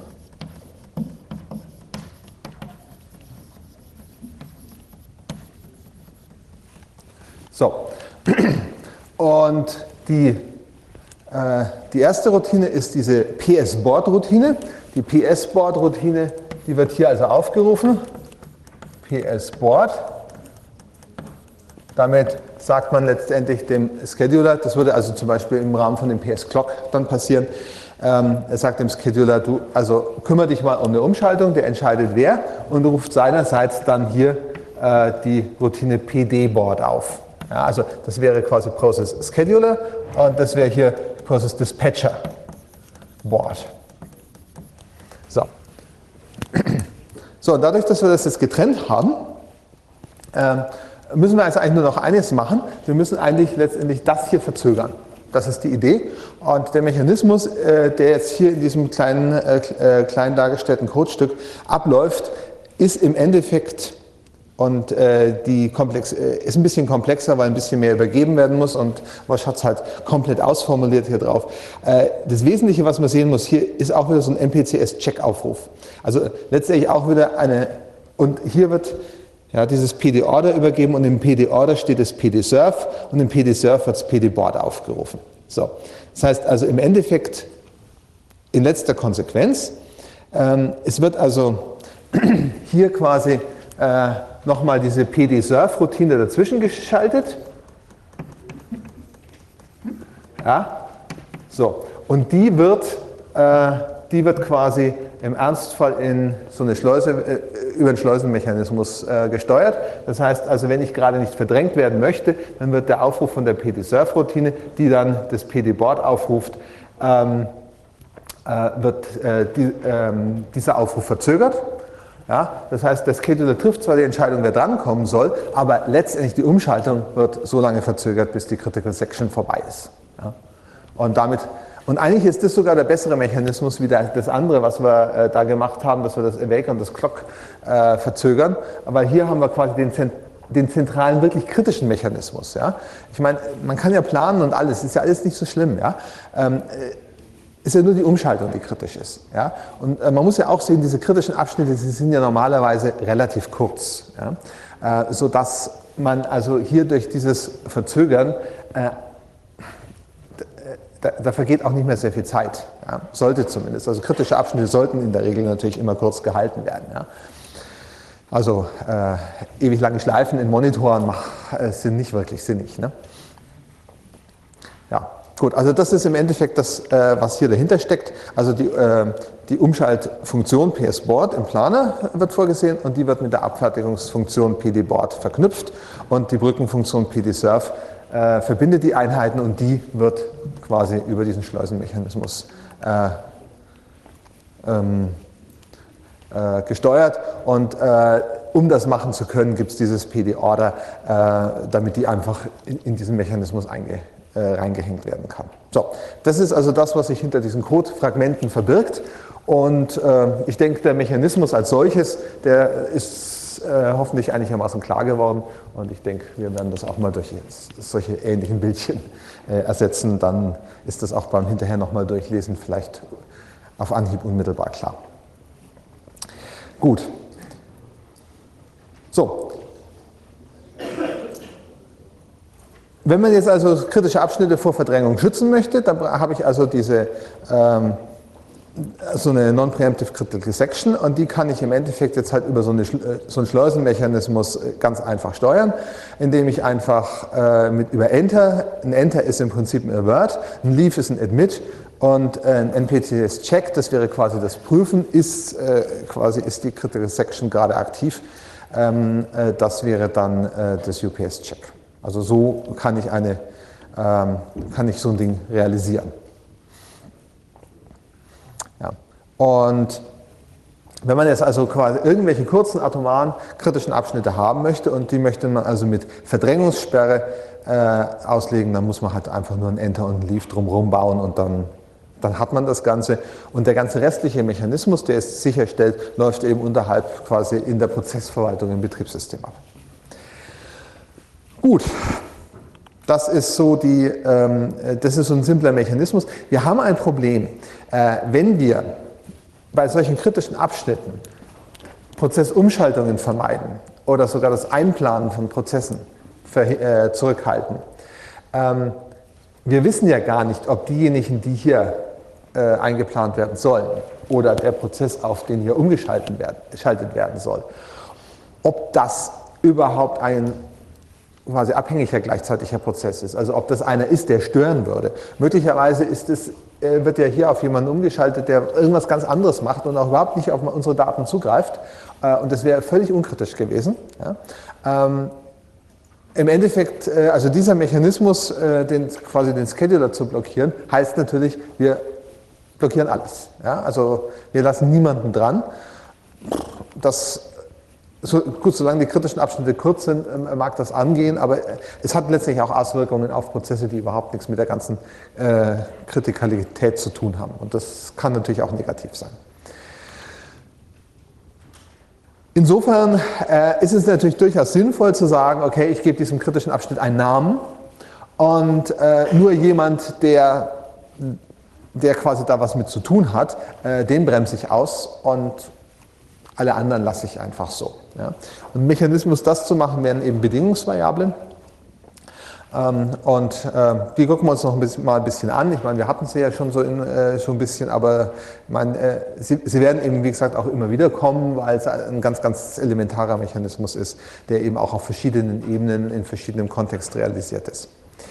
So. Und die, äh, die erste Routine ist diese P S-Board-Routine. Die P S-Board-Routine, die wird hier also aufgerufen. P S-Board. Damit sagt man letztendlich dem Scheduler, das würde also zum Beispiel im Rahmen von dem P S-Clock dann passieren, ähm, er sagt dem Scheduler, du, also kümmere dich mal um eine Umschaltung, der entscheidet wer, und ruft seinerseits dann hier äh, die Routine P D-Board auf. Ja, also das wäre quasi Process Scheduler und das wäre hier Process Dispatcher Board. So. So, dadurch, dass wir das jetzt getrennt haben, äh, müssen wir also eigentlich nur noch eines machen. Wir müssen eigentlich letztendlich das hier verzögern. Das ist die Idee. Und der Mechanismus, äh, der jetzt hier in diesem kleinen, äh, klein dargestellten Codestück abläuft, ist im Endeffekt, und äh, die Komplex, äh, ist ein bisschen komplexer, weil ein bisschen mehr übergeben werden muss, und Wosch hat es halt komplett ausformuliert hier drauf. Äh, das Wesentliche, was man sehen muss, hier ist auch wieder so ein M P C S-Check-Aufruf. Also letztendlich auch wieder eine, und hier wird ja, dieses P D-Order übergeben, und im P D-Order steht das P D-Serve, und im P D-Serve wird das P D-Board aufgerufen. So. Das heißt also im Endeffekt, in letzter Konsequenz, ähm, es wird also hier quasi äh, nochmal diese P D-Serve-Routine dazwischen geschaltet. Ja, so. Und die wird, äh, die wird quasi im Ernstfall in so eine Schleuse, äh, über einen Schleusenmechanismus äh, gesteuert. Das heißt also, wenn ich gerade nicht verdrängt werden möchte, dann wird der Aufruf von der P D-Serve-Routine, die dann das P D-Board aufruft, ähm, äh, wird äh, die, ähm, dieser Aufruf verzögert. Ja, das heißt, der Scheduler trifft zwar die Entscheidung, wer drankommen soll, aber letztendlich die Umschaltung wird so lange verzögert, bis die Critical Section vorbei ist. Ja, und damit, und eigentlich ist das sogar der bessere Mechanismus wie das andere, was wir äh, da gemacht haben, dass wir das Awake und das Clock äh, verzögern. Aber hier haben wir quasi den, den zentralen, wirklich kritischen Mechanismus. Ja? Ich meine, man kann ja planen und alles, ist ja alles nicht so schlimm. Ja? Ähm, ist ja nur die Umschaltung, die kritisch ist. Ja? Und äh, man muss ja auch sehen, diese kritischen Abschnitte, die sind ja normalerweise relativ kurz, ja? äh, sodass man also hier durch dieses Verzögern, äh, da, da vergeht auch nicht mehr sehr viel Zeit, ja? Sollte zumindest. Also kritische Abschnitte sollten in der Regel natürlich immer kurz gehalten werden. Ja? Also äh, ewig lange Schleifen in Monitoren mach, äh, sind nicht wirklich sinnig. Ne? Ja, gut, also das ist im Endeffekt das, äh, was hier dahinter steckt. Also die, äh, die Umschaltfunktion P S Board im Planer wird vorgesehen und die wird mit der Abfertigungsfunktion P D Board verknüpft und die Brückenfunktion P D Serve äh, verbindet die Einheiten und die wird quasi über diesen Schleusenmechanismus äh, ähm, äh, gesteuert und äh, um das machen zu können, gibt es dieses P D Order, äh, damit die einfach in, in diesen Mechanismus einge, äh, reingehängt werden kann. So, das ist also das, was sich hinter diesen Codefragmenten verbirgt und äh, ich denke, der Mechanismus als solches, der ist äh, hoffentlich einigermaßen klar geworden und ich denke, wir werden das auch mal durch solche ähnlichen Bildchen äh, ersetzen, dann ist das auch beim hinterher nochmal durchlesen vielleicht auf Anhieb unmittelbar klar. Gut. So. Wenn man jetzt also kritische Abschnitte vor Verdrängung schützen möchte, dann habe ich also diese ähm, so eine Non-Preemptive Critical Section und die kann ich im Endeffekt jetzt halt über so, eine, so einen Schleusenmechanismus ganz einfach steuern, indem ich einfach äh, mit über Enter, ein Enter ist im Prinzip ein Avert, ein Leave ist ein Admit und ein N P T S Check, das wäre quasi das Prüfen, ist äh, quasi ist die Critical Section gerade aktiv, ähm, äh, das wäre dann äh, das U P S Check. Also so kann ich, eine, ähm, kann ich so ein Ding realisieren. Ja. Und wenn man jetzt also quasi irgendwelche kurzen atomaren kritischen Abschnitte haben möchte und die möchte man also mit Verdrängungssperre äh, auslegen, dann muss man halt einfach nur ein Enter und ein Leave drumherum bauen und dann, dann hat man das Ganze. Und der ganze restliche Mechanismus, der es sicherstellt, läuft eben unterhalb quasi in der Prozessverwaltung im Betriebssystem ab. Gut, das ist so die, ähm, das ist so ein simpler Mechanismus. Wir haben ein Problem, äh, wenn wir bei solchen kritischen Abschnitten Prozessumschaltungen vermeiden oder sogar das Einplanen von Prozessen für, äh, zurückhalten. Ähm, wir wissen ja gar nicht, ob diejenigen, die hier äh, eingeplant werden sollen oder der Prozess, auf den hier umgeschaltet werden, geschaltet werden soll, ob das überhaupt ein quasi abhängiger gleichzeitiger Prozess ist, also ob das einer ist, der stören würde. Möglicherweise ist es, wird ja hier auf jemanden umgeschaltet, der irgendwas ganz anderes macht und auch überhaupt nicht auf unsere Daten zugreift und das wäre völlig unkritisch gewesen. Ja. Ähm, Im Endeffekt, also dieser Mechanismus, den, quasi den Scheduler zu blockieren, heißt natürlich, wir blockieren alles. Ja. Also wir lassen niemanden dran. Das So, gut, solange die kritischen Abschnitte kurz sind, mag das angehen, aber es hat letztlich auch Auswirkungen auf Prozesse, die überhaupt nichts mit der ganzen äh, Kritikalität zu tun haben. Und das kann natürlich auch negativ sein. Insofern äh, ist es natürlich durchaus sinnvoll zu sagen, okay, ich gebe diesem kritischen Abschnitt einen Namen und äh, nur jemand, der, der quasi da was mit zu tun hat, äh, den bremse ich aus und alle anderen lasse ich einfach so. Ja. Und ein Mechanismus, das zu machen, wären eben Bedingungsvariablen. Ähm, und äh, die gucken wir uns noch ein bisschen, mal ein bisschen an. Ich meine, wir hatten sie ja schon so in, äh, schon ein bisschen, aber ich meine, äh, sie, sie werden eben, wie gesagt, auch immer wieder kommen, weil es ein ganz, ganz elementarer Mechanismus ist, der eben auch auf verschiedenen Ebenen, in verschiedenem Kontext realisiert ist.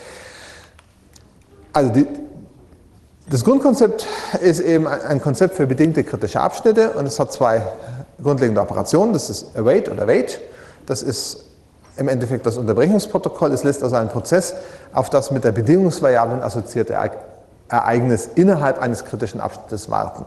Also die, das Grundkonzept ist eben ein Konzept für bedingte kritische Abschnitte und es hat zwei grundlegende Operationen. Das ist await oder wait. Das ist im Endeffekt das Unterbrechungsprotokoll. Es lässt also einen Prozess auf das mit der Bedingungsvariablen assoziierte Ereignis innerhalb eines kritischen Abschnittes warten.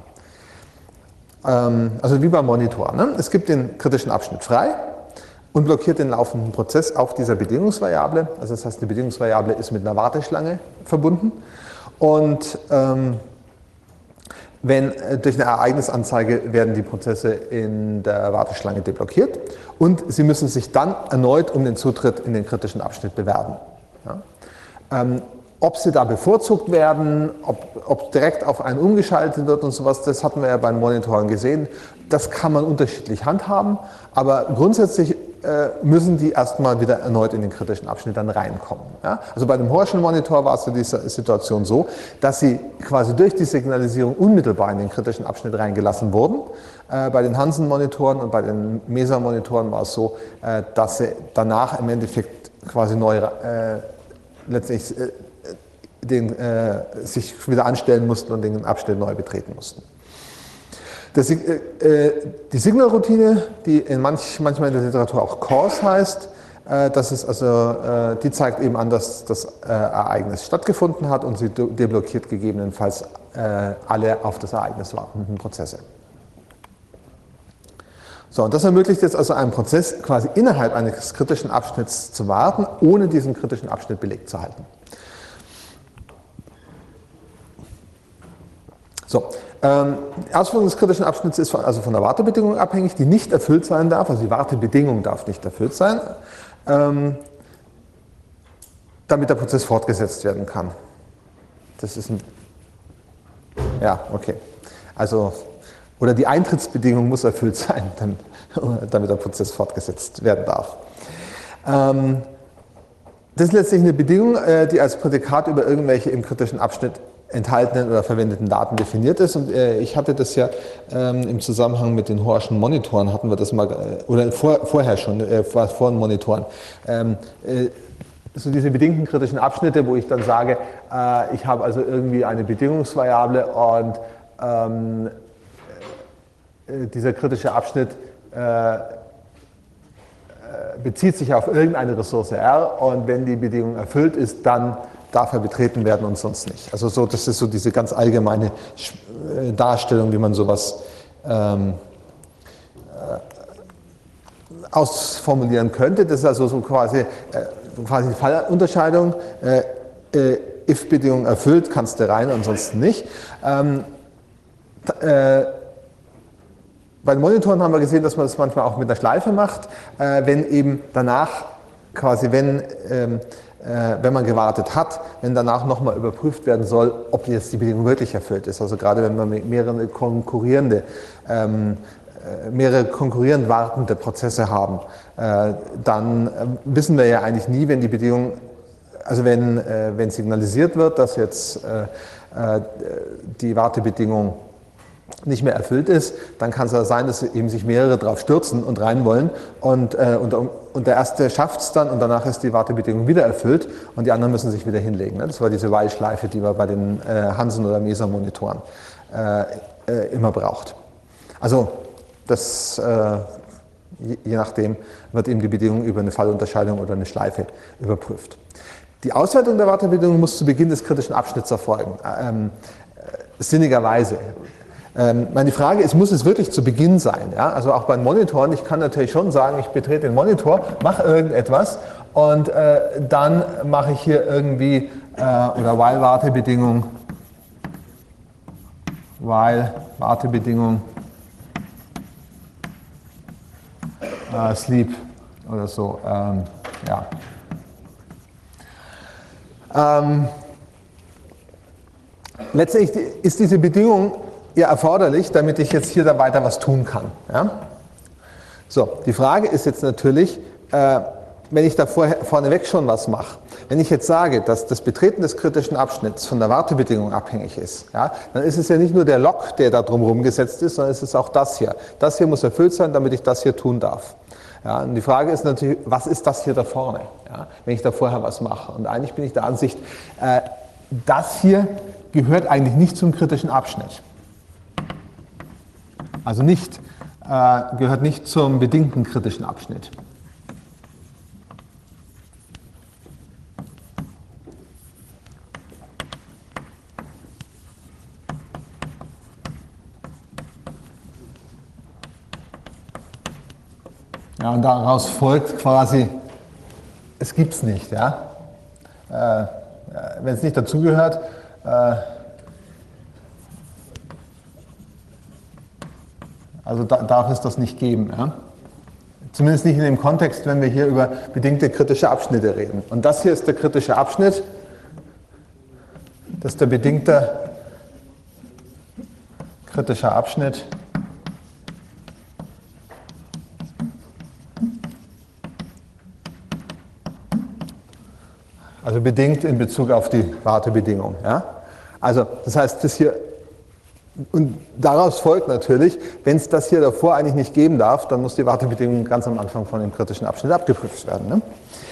Also wie beim Monitor. Ne? Es gibt den kritischen Abschnitt frei und blockiert den laufenden Prozess auf dieser Bedingungsvariable. Also das heißt, die Bedingungsvariable ist mit einer Warteschlange verbunden. Und ähm, wenn durch eine Ereignisanzeige werden die Prozesse in der Warteschlange deblockiert und sie müssen sich dann erneut um den Zutritt in den kritischen Abschnitt bewerben. Ja. Ähm, ob sie da bevorzugt werden, ob, ob direkt auf einen umgeschaltet wird und sowas, das hatten wir ja beim Monitoren gesehen. Das kann man unterschiedlich handhaben, aber grundsätzlich äh, müssen die erstmal wieder erneut in den kritischen Abschnitt dann reinkommen. Ja? Also bei dem Horschen-Monitor war es in dieser Situation so, dass sie quasi durch die Signalisierung unmittelbar in den kritischen Abschnitt reingelassen wurden. Äh, bei den Hansen-Monitoren und bei den Mesa-Monitoren war es so, äh, dass sie danach im Endeffekt quasi neu, äh, letztlich äh, den, äh, sich wieder anstellen mussten und den Abschnitt neu betreten mussten. Das, äh, die Signalroutine, die in manch, manchmal in der Literatur auch Course heißt, äh, das ist also, äh, die zeigt eben an, dass das äh, Ereignis stattgefunden hat und sie deblockiert gegebenenfalls äh, alle auf das Ereignis wartenden Prozesse. So, und das ermöglicht jetzt also einem Prozess quasi innerhalb eines kritischen Abschnitts zu warten, ohne diesen kritischen Abschnitt belegt zu halten. So, ähm, die Ausführung des kritischen Abschnitts ist von, also von der Wartebedingung abhängig, die nicht erfüllt sein darf, also die Wartebedingung darf nicht erfüllt sein, ähm, damit der Prozess fortgesetzt werden kann. Das ist ein, ja, okay. Also, oder die Eintrittsbedingung muss erfüllt sein, dann, damit der Prozess fortgesetzt werden darf. Ähm, das ist letztlich eine Bedingung, äh, die als Prädikat über irgendwelche im kritischen Abschnitt enthaltenen oder verwendeten Daten definiert ist. Und äh, ich hatte das ja ähm, im Zusammenhang mit den Horschen Monitoren, hatten wir das mal, äh, oder vor, vorher schon, äh, vor, vor den Monitoren, ähm, äh, so diese bedingten kritischen Abschnitte, wo ich dann sage, äh, ich habe also irgendwie eine Bedingungsvariable und ähm, äh, dieser kritische Abschnitt äh, bezieht sich auf irgendeine Ressource R und wenn die Bedingung erfüllt ist, dann darf er betreten werden und sonst nicht. Also so, das ist so diese ganz allgemeine Darstellung, wie man sowas ähm, äh, ausformulieren könnte. Das ist also so quasi, äh, quasi die Fallunterscheidung. Äh, äh, If-Bedingung erfüllt, kannst du rein, ansonsten nicht. Ähm, äh, Bei den Monitoren haben wir gesehen, dass man das manchmal auch mit einer Schleife macht, äh, wenn eben danach quasi, wenn, ähm, äh, wenn man gewartet hat, wenn danach nochmal überprüft werden soll, ob jetzt die Bedingung wirklich erfüllt ist. Also gerade wenn wir mehrere konkurrierende, ähm, mehrere konkurrierend wartende Prozesse haben, äh, dann äh, wissen wir ja eigentlich nie, wenn die Bedingung, also wenn, äh, wenn signalisiert wird, dass jetzt äh, äh, die Wartebedingung nicht mehr erfüllt ist, dann kann es ja sein, dass eben sich mehrere drauf stürzen und rein wollen und, äh, und, und der erste schafft es dann und danach ist die Wartebedingung wieder erfüllt und die anderen müssen sich wieder hinlegen. Ne? Das war diese While-Schleife, die man bei den äh, Hansen- oder Mesa-Monitoren äh, äh, immer braucht. Also das, äh, je, je nachdem wird eben die Bedingung über eine Fallunterscheidung oder eine Schleife überprüft. Die Auswertung der Wartebedingung muss zu Beginn des kritischen Abschnitts erfolgen, ähm, äh, sinnigerweise. Ähm, meine Frage ist, muss es wirklich zu Beginn sein? Ja? Also auch bei Monitoren, ich kann natürlich schon sagen, ich betrete den Monitor, mache irgendetwas und äh, dann mache ich hier irgendwie, äh, oder while Wartebedingung, while Wartebedingung, äh, sleep oder so, ähm, ja. Ähm, letztlich ist diese Bedingung ja erforderlich, damit ich jetzt hier da weiter was tun kann. Ja? So, die Frage ist jetzt natürlich, äh, wenn ich da vorher, vorneweg schon was mache, wenn ich jetzt sage, dass das Betreten des kritischen Abschnitts von der Wartebedingung abhängig ist, ja, dann ist es ja nicht nur der Log, der da drumherum gesetzt ist, sondern es ist auch das hier. Das hier muss erfüllt sein, damit ich das hier tun darf. Ja, und die Frage ist natürlich, was ist das hier da vorne, ja, wenn ich da vorher was mache? Und eigentlich bin ich der Ansicht, äh, das hier gehört eigentlich nicht zum kritischen Abschnitt. Also nicht, äh, gehört nicht zum bedingten kritischen Abschnitt. Ja, und daraus folgt quasi, es gibt es nicht. Ja? Äh, wenn es nicht dazugehört, äh, also da, darf es das nicht geben. Ja? Zumindest nicht in dem Kontext, wenn wir hier über bedingte kritische Abschnitte reden. Und das hier ist der kritische Abschnitt. Das ist der bedingte kritische Abschnitt. Also bedingt in Bezug auf die Wartebedingung. Ja? Also das heißt, das hier, und daraus folgt natürlich, wenn es das hier davor eigentlich nicht geben darf, dann muss die Wartebedingung ganz am Anfang von dem kritischen Abschnitt abgeprüft werden. Ne?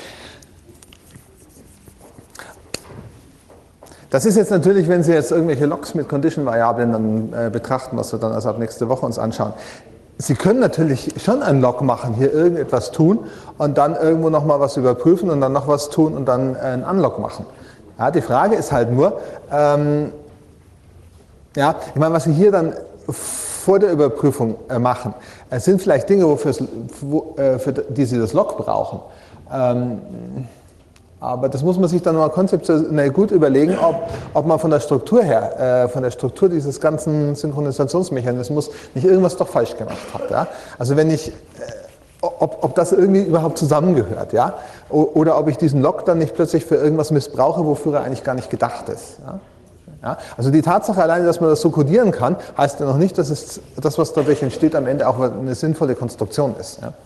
Das ist jetzt natürlich, wenn Sie jetzt irgendwelche Logs mit Condition-Variablen dann äh, betrachten, was wir dann also ab nächste Woche uns anschauen. Sie können natürlich schon einen Log machen, hier irgendetwas tun und dann irgendwo nochmal was überprüfen und dann noch was tun und dann äh, einen Unlog machen. Ja, die Frage ist halt nur, ähm, ja, ich meine, was Sie hier dann vor der Überprüfung äh, machen, äh, sind vielleicht Dinge, wofür, wo, äh, für die Sie das Log brauchen. Ähm, Aber das muss man sich dann mal konzeptionell gut überlegen, ob, ob man von der Struktur her, äh, von der Struktur dieses ganzen Synchronisationsmechanismus nicht irgendwas doch falsch gemacht hat. Ja? Also wenn ich, äh, ob, ob das irgendwie überhaupt zusammengehört, ja? O, oder ob ich diesen Log dann nicht plötzlich für irgendwas missbrauche, wofür er eigentlich gar nicht gedacht ist. Ja? Ja? Also die Tatsache alleine, dass man das so codieren kann, heißt ja noch nicht, dass es, das, was dadurch entsteht, am Ende auch eine sinnvolle Konstruktion ist. Ja?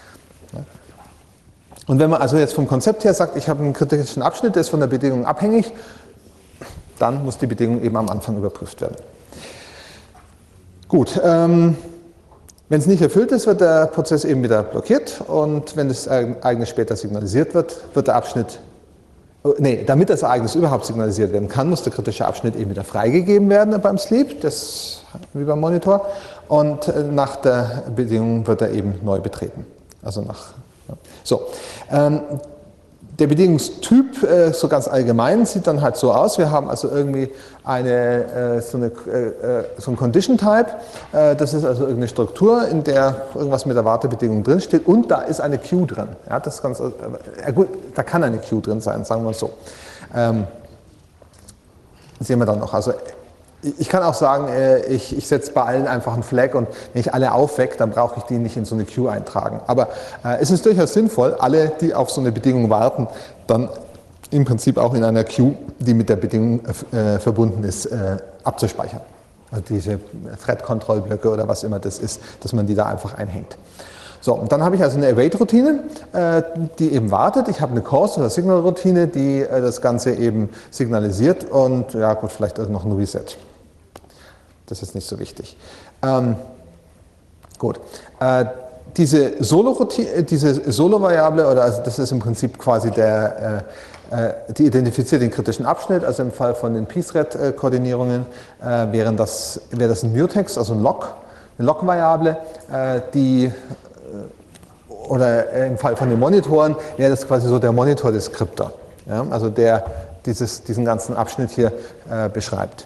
Und wenn man also jetzt vom Konzept her sagt, ich habe einen kritischen Abschnitt, der ist von der Bedingung abhängig, dann muss die Bedingung eben am Anfang überprüft werden. Gut, ähm, wenn es nicht erfüllt ist, wird der Prozess eben wieder blockiert und wenn das Ereignis später signalisiert wird, wird der Abschnitt, nee, damit das Ereignis überhaupt signalisiert werden kann, muss der kritische Abschnitt eben wieder freigegeben werden beim Sleep, das wie beim Monitor, und nach der Bedingung wird er eben neu betreten. Also nach So, ähm, der Bedingungstyp, äh, so ganz allgemein, sieht dann halt so aus. Wir haben also irgendwie eine, äh, so, eine, äh, so ein Condition Type. Äh, das ist also irgendeine Struktur, in der irgendwas mit der Wartebedingung drinsteht und da ist eine Queue drin. Ja, das ist ganz, äh, gut, da kann eine Queue drin sein, sagen wir so. Ähm, sehen wir dann noch. Also, ich kann auch sagen, ich, ich setze bei allen einfach einen Flag und wenn ich alle aufwecke, dann brauche ich die nicht in so eine Queue eintragen. Aber äh, es ist durchaus sinnvoll, alle, die auf so eine Bedingung warten, dann im Prinzip auch in einer Queue, die mit der Bedingung äh, verbunden ist, äh, abzuspeichern. Also diese Thread-Kontrollblöcke oder was immer das ist, dass man die da einfach einhängt. So, und dann habe ich also eine Await-Routine, äh, die eben wartet. Ich habe eine Cause- oder Signal-Routine, die äh, das Ganze eben signalisiert und ja gut, vielleicht auch noch ein Reset. Das ist nicht so wichtig. Ähm, gut. Äh, diese Solo-Routine, diese Solo-Variable, oder also das ist im Prinzip quasi der, äh, die identifiziert den kritischen Abschnitt, also im Fall von den P-Thread-Koordinierungen äh, wäre das, wäre das ein Mutex, also ein Log, eine Log-Variable, äh, die oder im Fall von den Monitoren wäre das quasi so der Monitor-Deskriptor, ja, also der dieses, diesen ganzen Abschnitt hier äh, beschreibt.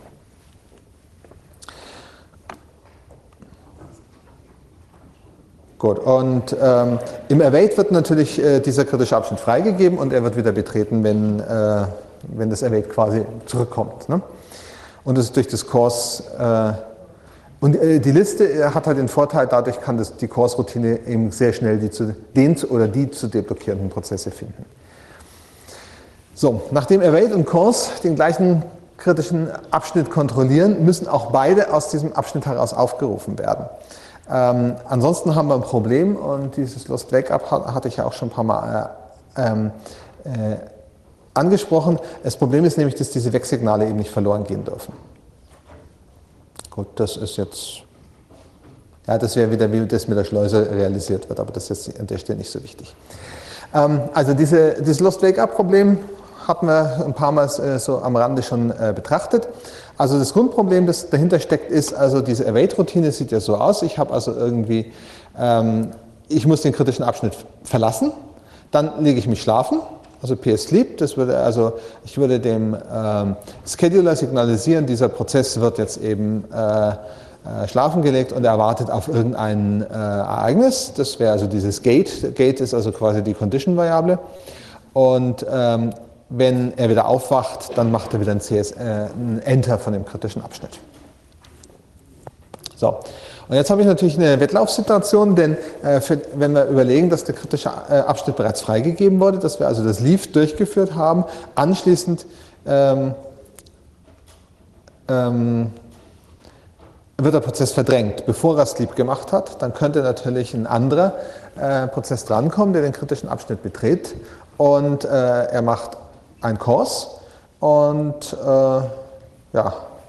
Gut, und ähm, im Await wird natürlich äh, dieser kritische Abschnitt freigegeben und er wird wieder betreten, wenn, äh, wenn das Await quasi zurückkommt. Ne? Und das ist durch das Course, äh, und äh, die Liste hat halt den Vorteil, dadurch kann das, die Course-Routine eben sehr schnell die zu, den oder die zu deblockierenden Prozesse finden. So, nachdem Await und Course den gleichen kritischen Abschnitt kontrollieren, müssen auch beide aus diesem Abschnitt heraus aufgerufen werden. Ähm, ansonsten haben wir ein Problem und dieses Lost Wake-up hatte ich ja auch schon ein paar Mal äh, äh, angesprochen. Das Problem ist nämlich, dass diese Wecksignale eben nicht verloren gehen dürfen. Gut, das ist jetzt, ja, das wäre wieder, wie das mit der Schleuse realisiert wird, aber das ist jetzt an der Stelle nicht so wichtig. Ähm, also diese, dieses Lost Wake-up-Problem hatten wir ein paar Mal äh, so am Rande schon äh, betrachtet. Also das Grundproblem, das dahinter steckt, ist, also diese Await-Routine sieht ja so aus, ich habe also irgendwie, ähm, ich muss den kritischen Abschnitt verlassen, dann lege ich mich schlafen, also P S Sleep, das würde also, ich würde dem ähm, Scheduler signalisieren, dieser Prozess wird jetzt eben äh, äh, schlafen gelegt und er wartet auf irgendein äh, Ereignis, das wäre also dieses Gate, Gate ist also quasi die Condition-Variable und ähm, wenn er wieder aufwacht, dann macht er wieder ein, C S, äh, ein Enter von dem kritischen Abschnitt. So, und jetzt habe ich natürlich eine Wettlaufsituation, denn äh, für, wenn wir überlegen, dass der kritische äh, Abschnitt bereits freigegeben wurde, dass wir also das Leave durchgeführt haben, anschließend ähm, ähm, wird der Prozess verdrängt. Bevor er Sleep gemacht hat, dann könnte natürlich ein anderer äh, Prozess drankommen, der den kritischen Abschnitt betritt und äh, er macht ein Course und äh, ja,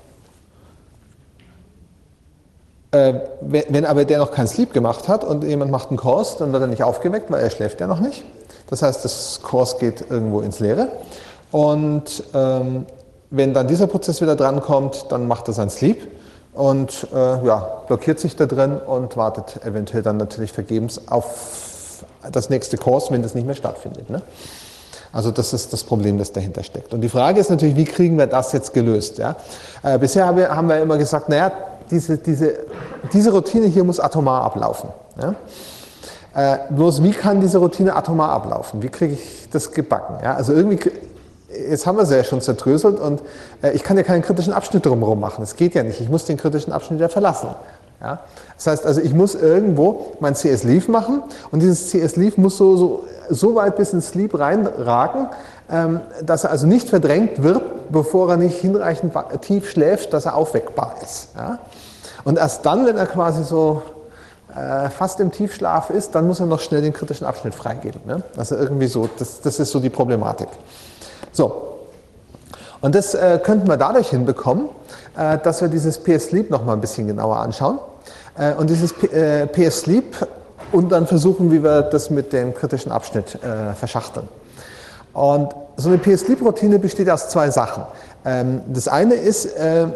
äh, wenn, wenn aber der noch keinen Sleep gemacht hat und jemand macht einen Course, dann wird er nicht aufgeweckt, weil er schläft ja noch nicht. Das heißt, das Course geht irgendwo ins Leere und ähm, wenn dann dieser Prozess wieder drankommt, dann macht er seinen Sleep und äh, ja, blockiert sich da drin und wartet eventuell dann natürlich vergebens auf das nächste Course, wenn das nicht mehr stattfindet. Ne? Also das ist das Problem, das dahinter steckt. Und die Frage ist natürlich, wie kriegen wir das jetzt gelöst? Ja? Äh, bisher haben wir, haben wir immer gesagt, naja, diese, diese, diese Routine hier muss atomar ablaufen. Ja? Äh, bloß wie kann diese Routine atomar ablaufen? Wie kriege ich das gebacken? Ja? Also irgendwie, jetzt haben wir sie ja schon zerdröselt und äh, ich kann ja keinen kritischen Abschnitt drumherum machen. Das geht ja nicht. Ich muss den kritischen Abschnitt ja verlassen. Ja? Das heißt also, ich muss irgendwo mein C S Leaf machen und dieses C S Leaf muss so, so, so weit bis ins Sleep reinragen, ähm, dass er also nicht verdrängt wird, bevor er nicht hinreichend tief schläft, dass er aufweckbar ist. Ja? Und erst dann, wenn er quasi so äh, fast im Tiefschlaf ist, dann muss er noch schnell den kritischen Abschnitt freigeben. Ne? Also irgendwie so, das, das ist so die Problematik. So, und das äh, könnten wir dadurch hinbekommen, äh, dass wir dieses P S Sleep noch mal ein bisschen genauer anschauen. Äh, und dieses P, äh, P S Sleep und dann versuchen, wie wir das mit dem kritischen Abschnitt äh, verschachteln. Und so eine P S Sleep Routine besteht aus zwei Sachen. Ähm, das eine ist, äh,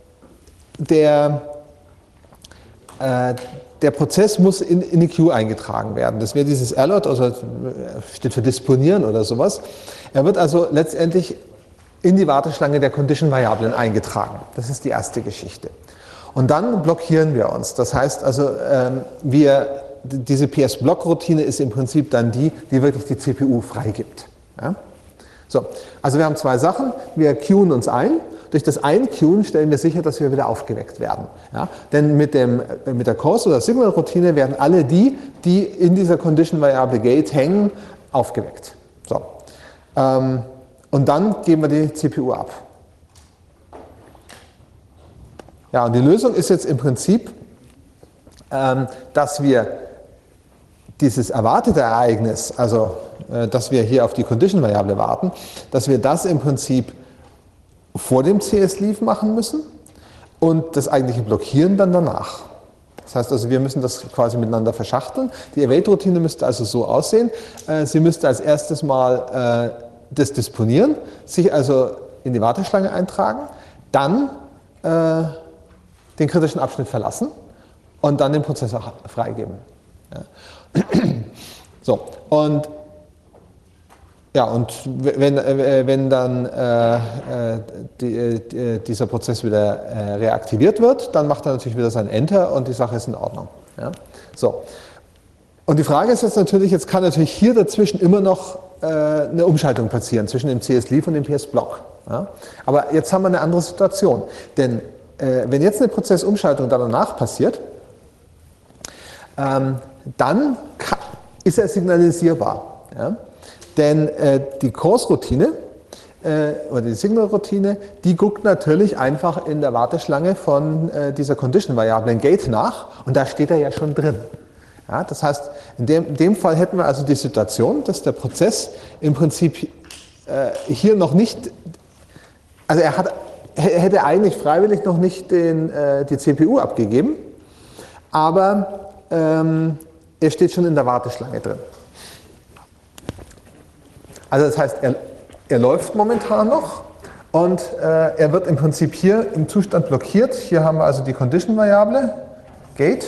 der, äh, der Prozess muss in, in die Queue eingetragen werden. Das wäre dieses Allot, also steht für Disponieren oder sowas. Er wird also letztendlich in die Warteschlange der Condition-Variablen eingetragen. Das ist die erste Geschichte. Und dann blockieren wir uns. Das heißt also, ähm, wir, diese P S-Block-Routine ist im Prinzip dann die, die wirklich die C P U freigibt. Ja? So, also wir haben zwei Sachen. Wir queuen uns ein. Durch das Einqueuen stellen wir sicher, dass wir wieder aufgeweckt werden. Ja? Denn mit, dem, mit der Course- oder Signal-Routine werden alle die, die in dieser Condition-Variable Gate hängen, aufgeweckt. So. Ähm, und dann geben wir die C P U ab. Ja, und die Lösung ist jetzt im Prinzip, ähm, dass wir dieses erwartete Ereignis, also äh, dass wir hier auf die Condition-Variable warten, dass wir das im Prinzip vor dem C S Leaf machen müssen und das eigentliche Blockieren dann danach. Das heißt also, wir müssen das quasi miteinander verschachteln. Die Await-Routine müsste also so aussehen. Äh, sie müsste als erstes mal äh, das disponieren, sich also in die Warteschlange eintragen, dann äh, den kritischen Abschnitt verlassen und dann den Prozessor freigeben. Ja. So, und ja, und wenn, wenn dann äh, die, die, dieser Prozess wieder äh, reaktiviert wird, dann macht er natürlich wieder sein Enter und die Sache ist in Ordnung. Ja. So. Und die Frage ist jetzt natürlich, jetzt kann natürlich hier dazwischen immer noch äh, eine Umschaltung passieren zwischen dem C S Leaf und dem P S-Block. Ja. Aber jetzt haben wir eine andere Situation, denn äh, wenn jetzt eine Prozessumschaltung danach passiert, ähm, dann kann, ist er signalisierbar. Ja. Denn äh, die Course-Routine äh, oder die Signal-Routine, die guckt natürlich einfach in der Warteschlange von äh, dieser Condition-Variablen Gate nach und da steht er ja schon drin. Ja, das heißt, in dem, in dem Fall hätten wir also die Situation, dass der Prozess im Prinzip äh, hier noch nicht, also er, hat, er hätte eigentlich freiwillig noch nicht den, äh, die C P U abgegeben, aber ähm, er steht schon in der Warteschlange drin. Also das heißt, er, er läuft momentan noch und äh, er wird im Prinzip hier im Zustand blockiert. Hier haben wir also die Condition-Variable, Gate.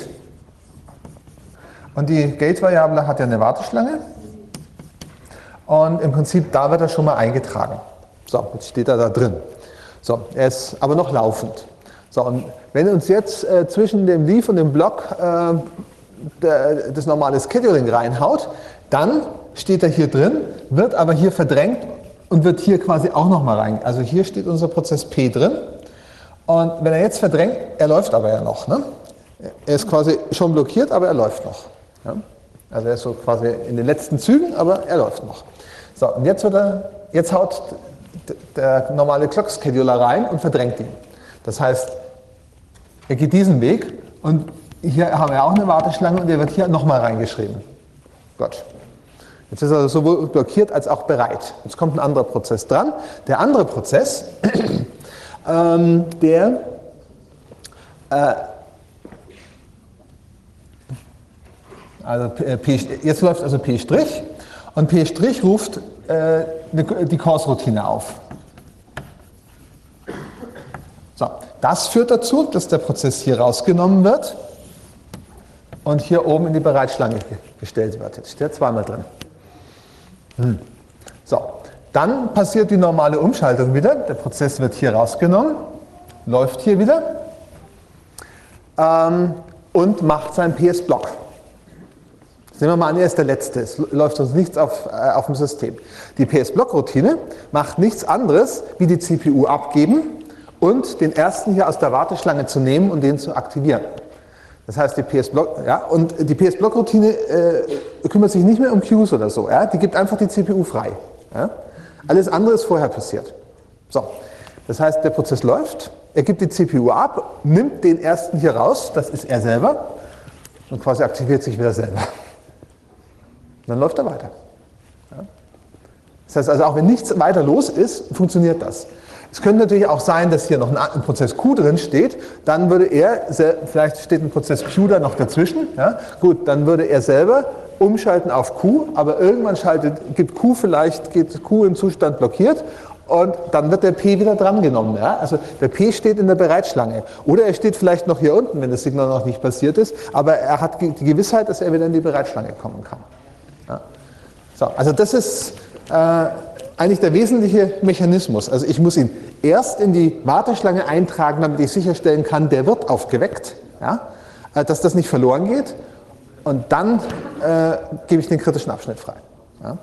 Und die Gate-Variable hat ja eine Warteschlange. Und im Prinzip, da wird er schon mal eingetragen. So, jetzt steht er da drin. So, er ist aber noch laufend. So, und wenn uns jetzt äh, zwischen dem Leaf und dem Block äh, der, das normale Scheduling reinhaut, dann steht er hier drin, wird aber hier verdrängt und wird hier quasi auch nochmal rein. Also hier steht unser Prozess P drin. Und wenn er jetzt verdrängt, er läuft aber ja noch. Ne? Er ist quasi schon blockiert, aber er läuft noch. Ja? Also er ist so quasi in den letzten Zügen, aber er läuft noch. So, und jetzt, wird er, jetzt haut der normale Clock-Scheduler rein und verdrängt ihn. Das heißt, er geht diesen Weg und hier haben wir auch eine Warteschlange und der wird hier nochmal reingeschrieben. Gut. Jetzt ist er also sowohl blockiert als auch bereit. Jetzt kommt ein anderer Prozess dran. Der andere Prozess, ähm, der äh, also P, jetzt läuft also P' und P' ruft äh, die Cause-Routine auf. So, das führt dazu, dass der Prozess hier rausgenommen wird und hier oben in die Bereitschlange gestellt wird. Jetzt steht er zweimal drin. Hm. So, dann passiert die normale Umschaltung wieder. Der Prozess wird hier rausgenommen, läuft hier wieder ähm, und macht seinen P S-Block. Nehmen wir mal an, er ist der Letzte. Es läuft uns nichts auf, äh, auf dem System. Die P S-Block-Routine macht nichts anderes, wie die C P U abgeben und den ersten hier aus der Warteschlange zu nehmen und den zu aktivieren. Das heißt, die P S-Block, ja, und die P S-Block-Routine äh, kümmert sich nicht mehr um Queues oder so. Ja, die gibt einfach die C P U frei. Ja. Alles andere ist vorher passiert. So, das heißt, der Prozess läuft, er gibt die C P U ab, nimmt den ersten hier raus, das ist er selber, und quasi aktiviert sich wieder selber. Und dann läuft er weiter. Ja. Das heißt also, auch wenn nichts weiter los ist, funktioniert das. Es könnte natürlich auch sein, dass hier noch ein, ein Prozess Q drin steht, dann würde er, vielleicht steht ein Prozess Q da noch dazwischen, ja, gut, dann würde er selber umschalten auf Q, aber irgendwann schaltet, gibt Q vielleicht, geht Q im Zustand blockiert und dann wird der P wieder drangenommen. Ja? Also der P steht in der Bereitschlange oder er steht vielleicht noch hier unten, wenn das Signal noch nicht passiert ist, aber er hat die Gewissheit, dass er wieder in die Bereitschlange kommen kann. Ja? So, also das ist äh, eigentlich der wesentliche Mechanismus. Also ich muss ihn erst in die Warteschlange eintragen, damit ich sicherstellen kann, der wird aufgeweckt, ja? Dass das nicht verloren geht. Und dann äh, gebe ich den kritischen Abschnitt frei. Ja?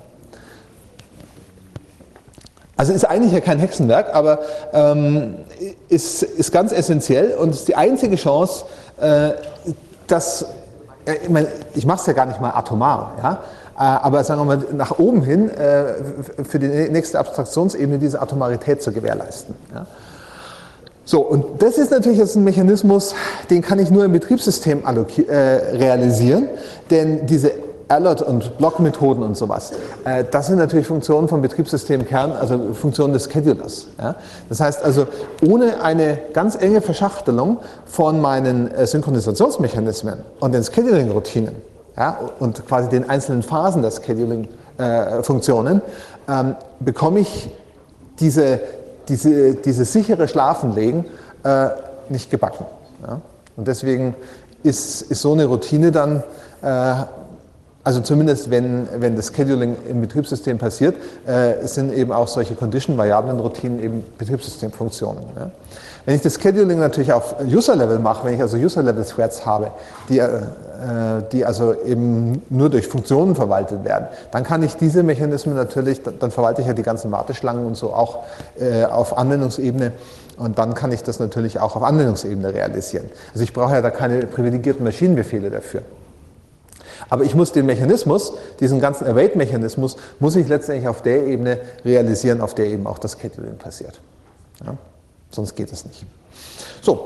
Also ist eigentlich ja kein Hexenwerk, aber ähm, ist, ist ganz essentiell und ist die einzige Chance, äh, dass, äh, ich, mein, ich mache es ja gar nicht mal atomar, ja? äh, aber sagen wir mal nach oben hin äh, für die nächste Abstraktionsebene diese Atomarität zu gewährleisten. Ja? So, und das ist natürlich jetzt ein Mechanismus, den kann ich nur im Betriebssystem äh, realisieren, denn diese Alert- und Block-Methoden und sowas, äh, das sind natürlich Funktionen vom Betriebssystemkern, also Funktionen des Schedulers. Ja? Das heißt also, ohne eine ganz enge Verschachtelung von meinen äh, Synchronisationsmechanismen und den Scheduling-Routinen, ja, und quasi den einzelnen Phasen der Scheduling-Funktionen, äh, ähm, bekomme ich diese Diese, dieses sichere Schlafenlegen äh, nicht gebacken. Ja? Und deswegen ist, ist so eine Routine dann, äh, also zumindest wenn, wenn das Scheduling im Betriebssystem passiert, äh, sind eben auch solche Condition-Variablen-Routinen eben Betriebssystemfunktionen. Ja? Wenn ich das Scheduling natürlich auf User-Level mache, wenn ich also User-Level-Threads habe, die, äh, die also eben nur durch Funktionen verwaltet werden, dann kann ich diese Mechanismen natürlich, dann verwalte ich ja die ganzen Warteschlangen und so auch äh, auf Anwendungsebene und dann kann ich das natürlich auch auf Anwendungsebene realisieren. Also ich brauche ja da keine privilegierten Maschinenbefehle dafür. Aber ich muss den Mechanismus, diesen ganzen Await-Mechanismus, muss ich letztendlich auf der Ebene realisieren, auf der eben auch das Scheduling passiert. Ja? Sonst geht es nicht. So,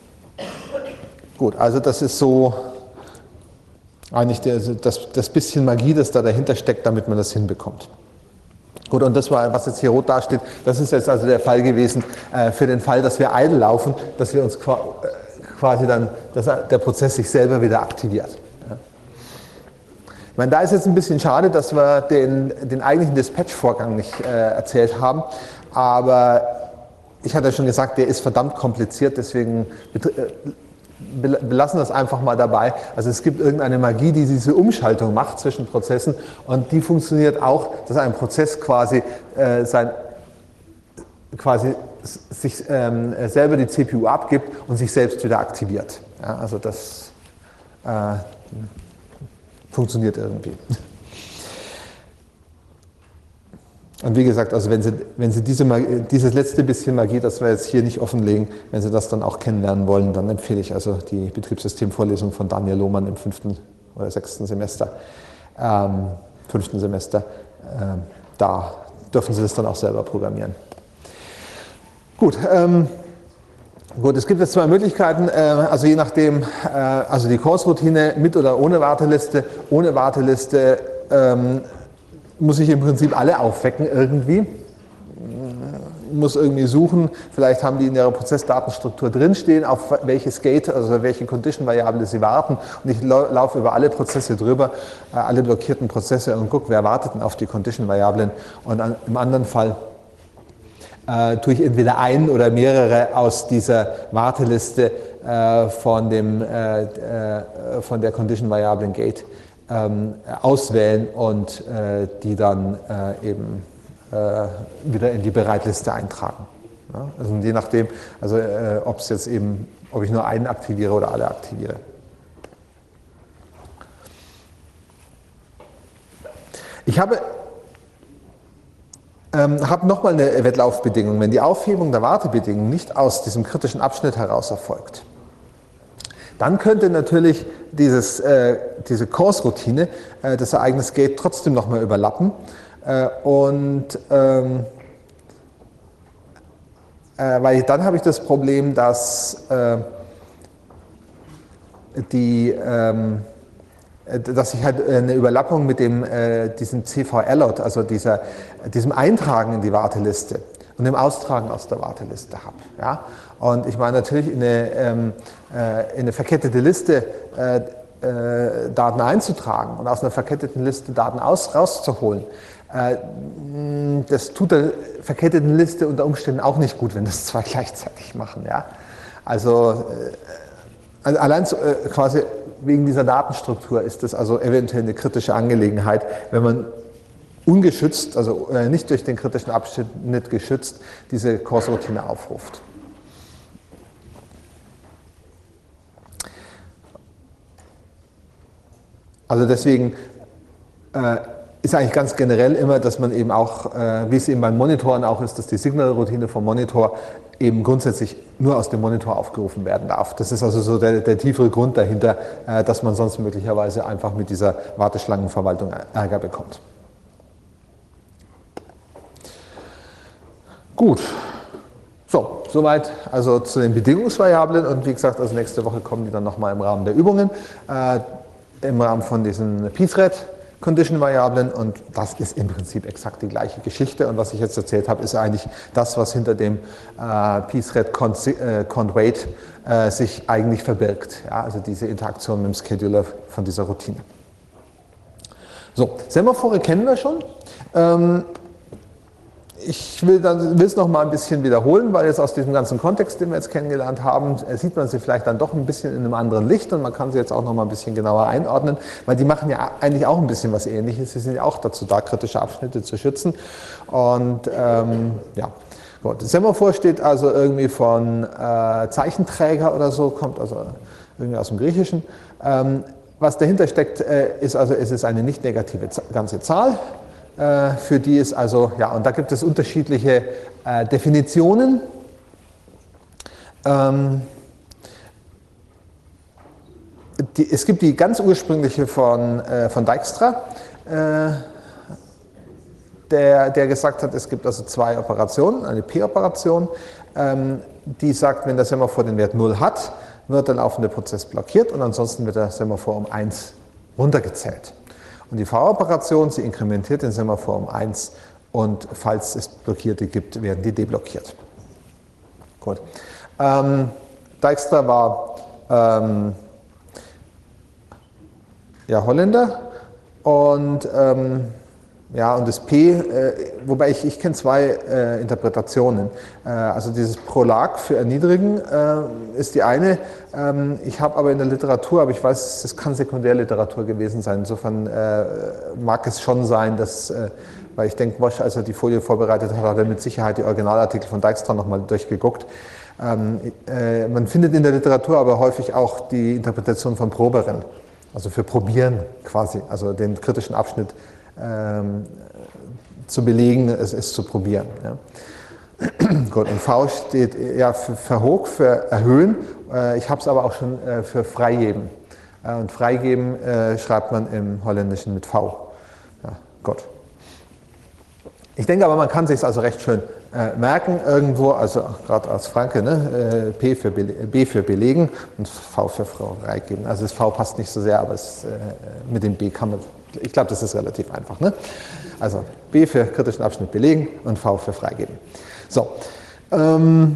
gut, also das ist so eigentlich der, das, das bisschen Magie, das da dahinter steckt, damit man das hinbekommt. Gut, und das war, was jetzt hier rot dasteht, das ist jetzt also der Fall gewesen, äh, für den Fall, dass wir idle laufen, dass wir uns quasi dann, dass der Prozess sich selber wieder aktiviert. Ja. Ich meine, da ist jetzt ein bisschen schade, dass wir den, den eigentlichen Dispatch-Vorgang nicht äh, erzählt haben, aber ich hatte ja schon gesagt, der ist verdammt kompliziert, deswegen belassen wir das einfach mal dabei. Also es gibt irgendeine Magie, die diese Umschaltung macht zwischen Prozessen und die funktioniert auch, dass ein Prozess quasi, äh, sein, quasi sich ähm, selber die C P U abgibt und sich selbst wieder aktiviert. Ja, also das äh, funktioniert irgendwie. Und wie gesagt, also wenn Sie, wenn Sie diese Magie, dieses letzte bisschen Magie, das wir jetzt hier nicht offenlegen, wenn Sie das dann auch kennenlernen wollen, dann empfehle ich also die Betriebssystemvorlesung von Daniel Lohmann im fünften oder sechsten Semester, ähm, fünften Semester. Ähm, da dürfen Sie das dann auch selber programmieren. Gut, ähm, gut, es gibt jetzt zwei Möglichkeiten, äh, also je nachdem, äh, also die Cause-Routine mit oder ohne Warteliste, ohne Warteliste, ähm, muss ich im Prinzip alle aufwecken irgendwie. Muss irgendwie suchen, vielleicht haben die in ihrer Prozessdatenstruktur drinstehen, auf welches Gate, also welche Condition-Variable sie warten, und ich laufe über alle Prozesse drüber, alle blockierten Prozesse, und gucke, wer wartet denn auf die Condition-Variablen, und im anderen Fall äh, tue ich entweder einen oder mehrere aus dieser Warteliste äh, von, dem, äh, äh, von der Condition-Variablen Gate ähm, auswählen und äh, die dann äh, eben wieder in die Bereitliste eintragen. Ja, also je nachdem, also äh, ob es jetzt eben, ob ich nur einen aktiviere oder alle aktiviere. Ich habe, ähm, habe nochmal eine Wettlaufbedingung. Wenn die Aufhebung der Wartebedingung nicht aus diesem kritischen Abschnitt heraus erfolgt, dann könnte natürlich dieses, äh, diese Course-Routine äh, das Ereignis Gate trotzdem nochmal überlappen. Und ähm, äh, weil dann habe ich das Problem, dass äh, die, ähm, dass ich halt eine Überlappung mit dem, äh, diesem C V-Allot, also dieser, diesem Eintragen in die Warteliste und dem Austragen aus der Warteliste habe. Ja? Und ich meine natürlich in eine, ähm, äh, in eine verkettete Liste äh, äh, Daten einzutragen und aus einer verketteten Liste Daten aus, rauszuholen. Das tut der verketteten Liste unter Umständen auch nicht gut, wenn das zwei gleichzeitig machen. Ja? Also, also allein so, quasi wegen dieser Datenstruktur ist das also eventuell eine kritische Angelegenheit, wenn man ungeschützt, also nicht durch den kritischen Abschnitt geschützt, diese Course-Routine aufruft. Also deswegen äh, ist eigentlich ganz generell immer, dass man eben auch, äh, wie es eben beim Monitoren auch ist, dass die Signalroutine vom Monitor eben grundsätzlich nur aus dem Monitor aufgerufen werden darf. Das ist also so der, der tiefere Grund dahinter, äh, dass man sonst möglicherweise einfach mit dieser Warteschlangenverwaltung Ärger bekommt. Gut. So, soweit also zu den Bedingungsvariablen, und wie gesagt, also nächste Woche kommen die dann nochmal im Rahmen der Übungen, äh, im Rahmen von diesen P-Thread Condition-Variablen, und das ist im Prinzip exakt die gleiche Geschichte, und was ich jetzt erzählt habe, ist eigentlich das, was hinter dem äh, pthread-cont-wait äh, sich eigentlich verbirgt, ja, also diese Interaktion mit dem Scheduler von dieser Routine. So, Semaphore kennen wir schon. Ähm, Ich will es noch mal ein bisschen wiederholen, weil jetzt aus diesem ganzen Kontext, den wir jetzt kennengelernt haben, sieht man sie vielleicht dann doch ein bisschen in einem anderen Licht, und man kann sie jetzt auch noch mal ein bisschen genauer einordnen, weil die machen ja eigentlich auch ein bisschen was Ähnliches. Sie sind ja auch dazu da, kritische Abschnitte zu schützen. Und ähm, ja, gut. Semaphor steht also irgendwie von äh, Zeichenträger oder so, kommt also irgendwie aus dem Griechischen. Ähm, was dahinter steckt, äh, ist also, es ist eine nicht negative ganze Zahl, für die es also, ja, und da gibt es unterschiedliche äh, Definitionen. Ähm, die, es gibt die ganz ursprüngliche von, äh, von Dijkstra, äh, der, der gesagt hat, es gibt also zwei Operationen, eine P-Operation, ähm, die sagt, wenn der Semaphor den Wert null hat, wird der laufende Prozess blockiert, und ansonsten wird der Semaphor um eins runtergezählt. Und die V-Operation, sie inkrementiert den Semaphor um eins, und falls es Blockierte gibt, werden die deblockiert. Gut. Ähm, Dijkstra war ähm, ja, Holländer, und ähm, ja, und das P, äh, wobei ich, ich kenne zwei äh, Interpretationen. Äh, also dieses Prolag für Erniedrigen äh, ist die eine. Ähm, ich habe aber in der Literatur, aber ich weiß, das kann Sekundärliteratur gewesen sein. Insofern äh, mag es schon sein, dass, äh, weil ich denke, Wosch, als er die Folie vorbereitet hat, hat er mit Sicherheit die Originalartikel von Dijkstra nochmal durchgeguckt. Ähm, äh, man findet in der Literatur aber häufig auch die Interpretation von Proberen, also für probieren quasi, also den kritischen Abschnitt Ähm, zu belegen, es ist zu probieren. Ja. Gut, und V steht ja für verhoch, für erhöhen. Äh, ich habe es aber auch schon äh, für freigeben. Äh, und freigeben äh, schreibt man im Holländischen mit V. Ja, gut. Ich denke aber, man kann sich es also recht schön äh, merken irgendwo, also gerade als Franke, ne? äh, P für B für belegen und V für freigeben. Also das V passt nicht so sehr, aber es, äh, mit dem B kann man Ich glaube, das ist relativ einfach. Ne? Also B für kritischen Abschnitt belegen und V für freigeben. So, ähm,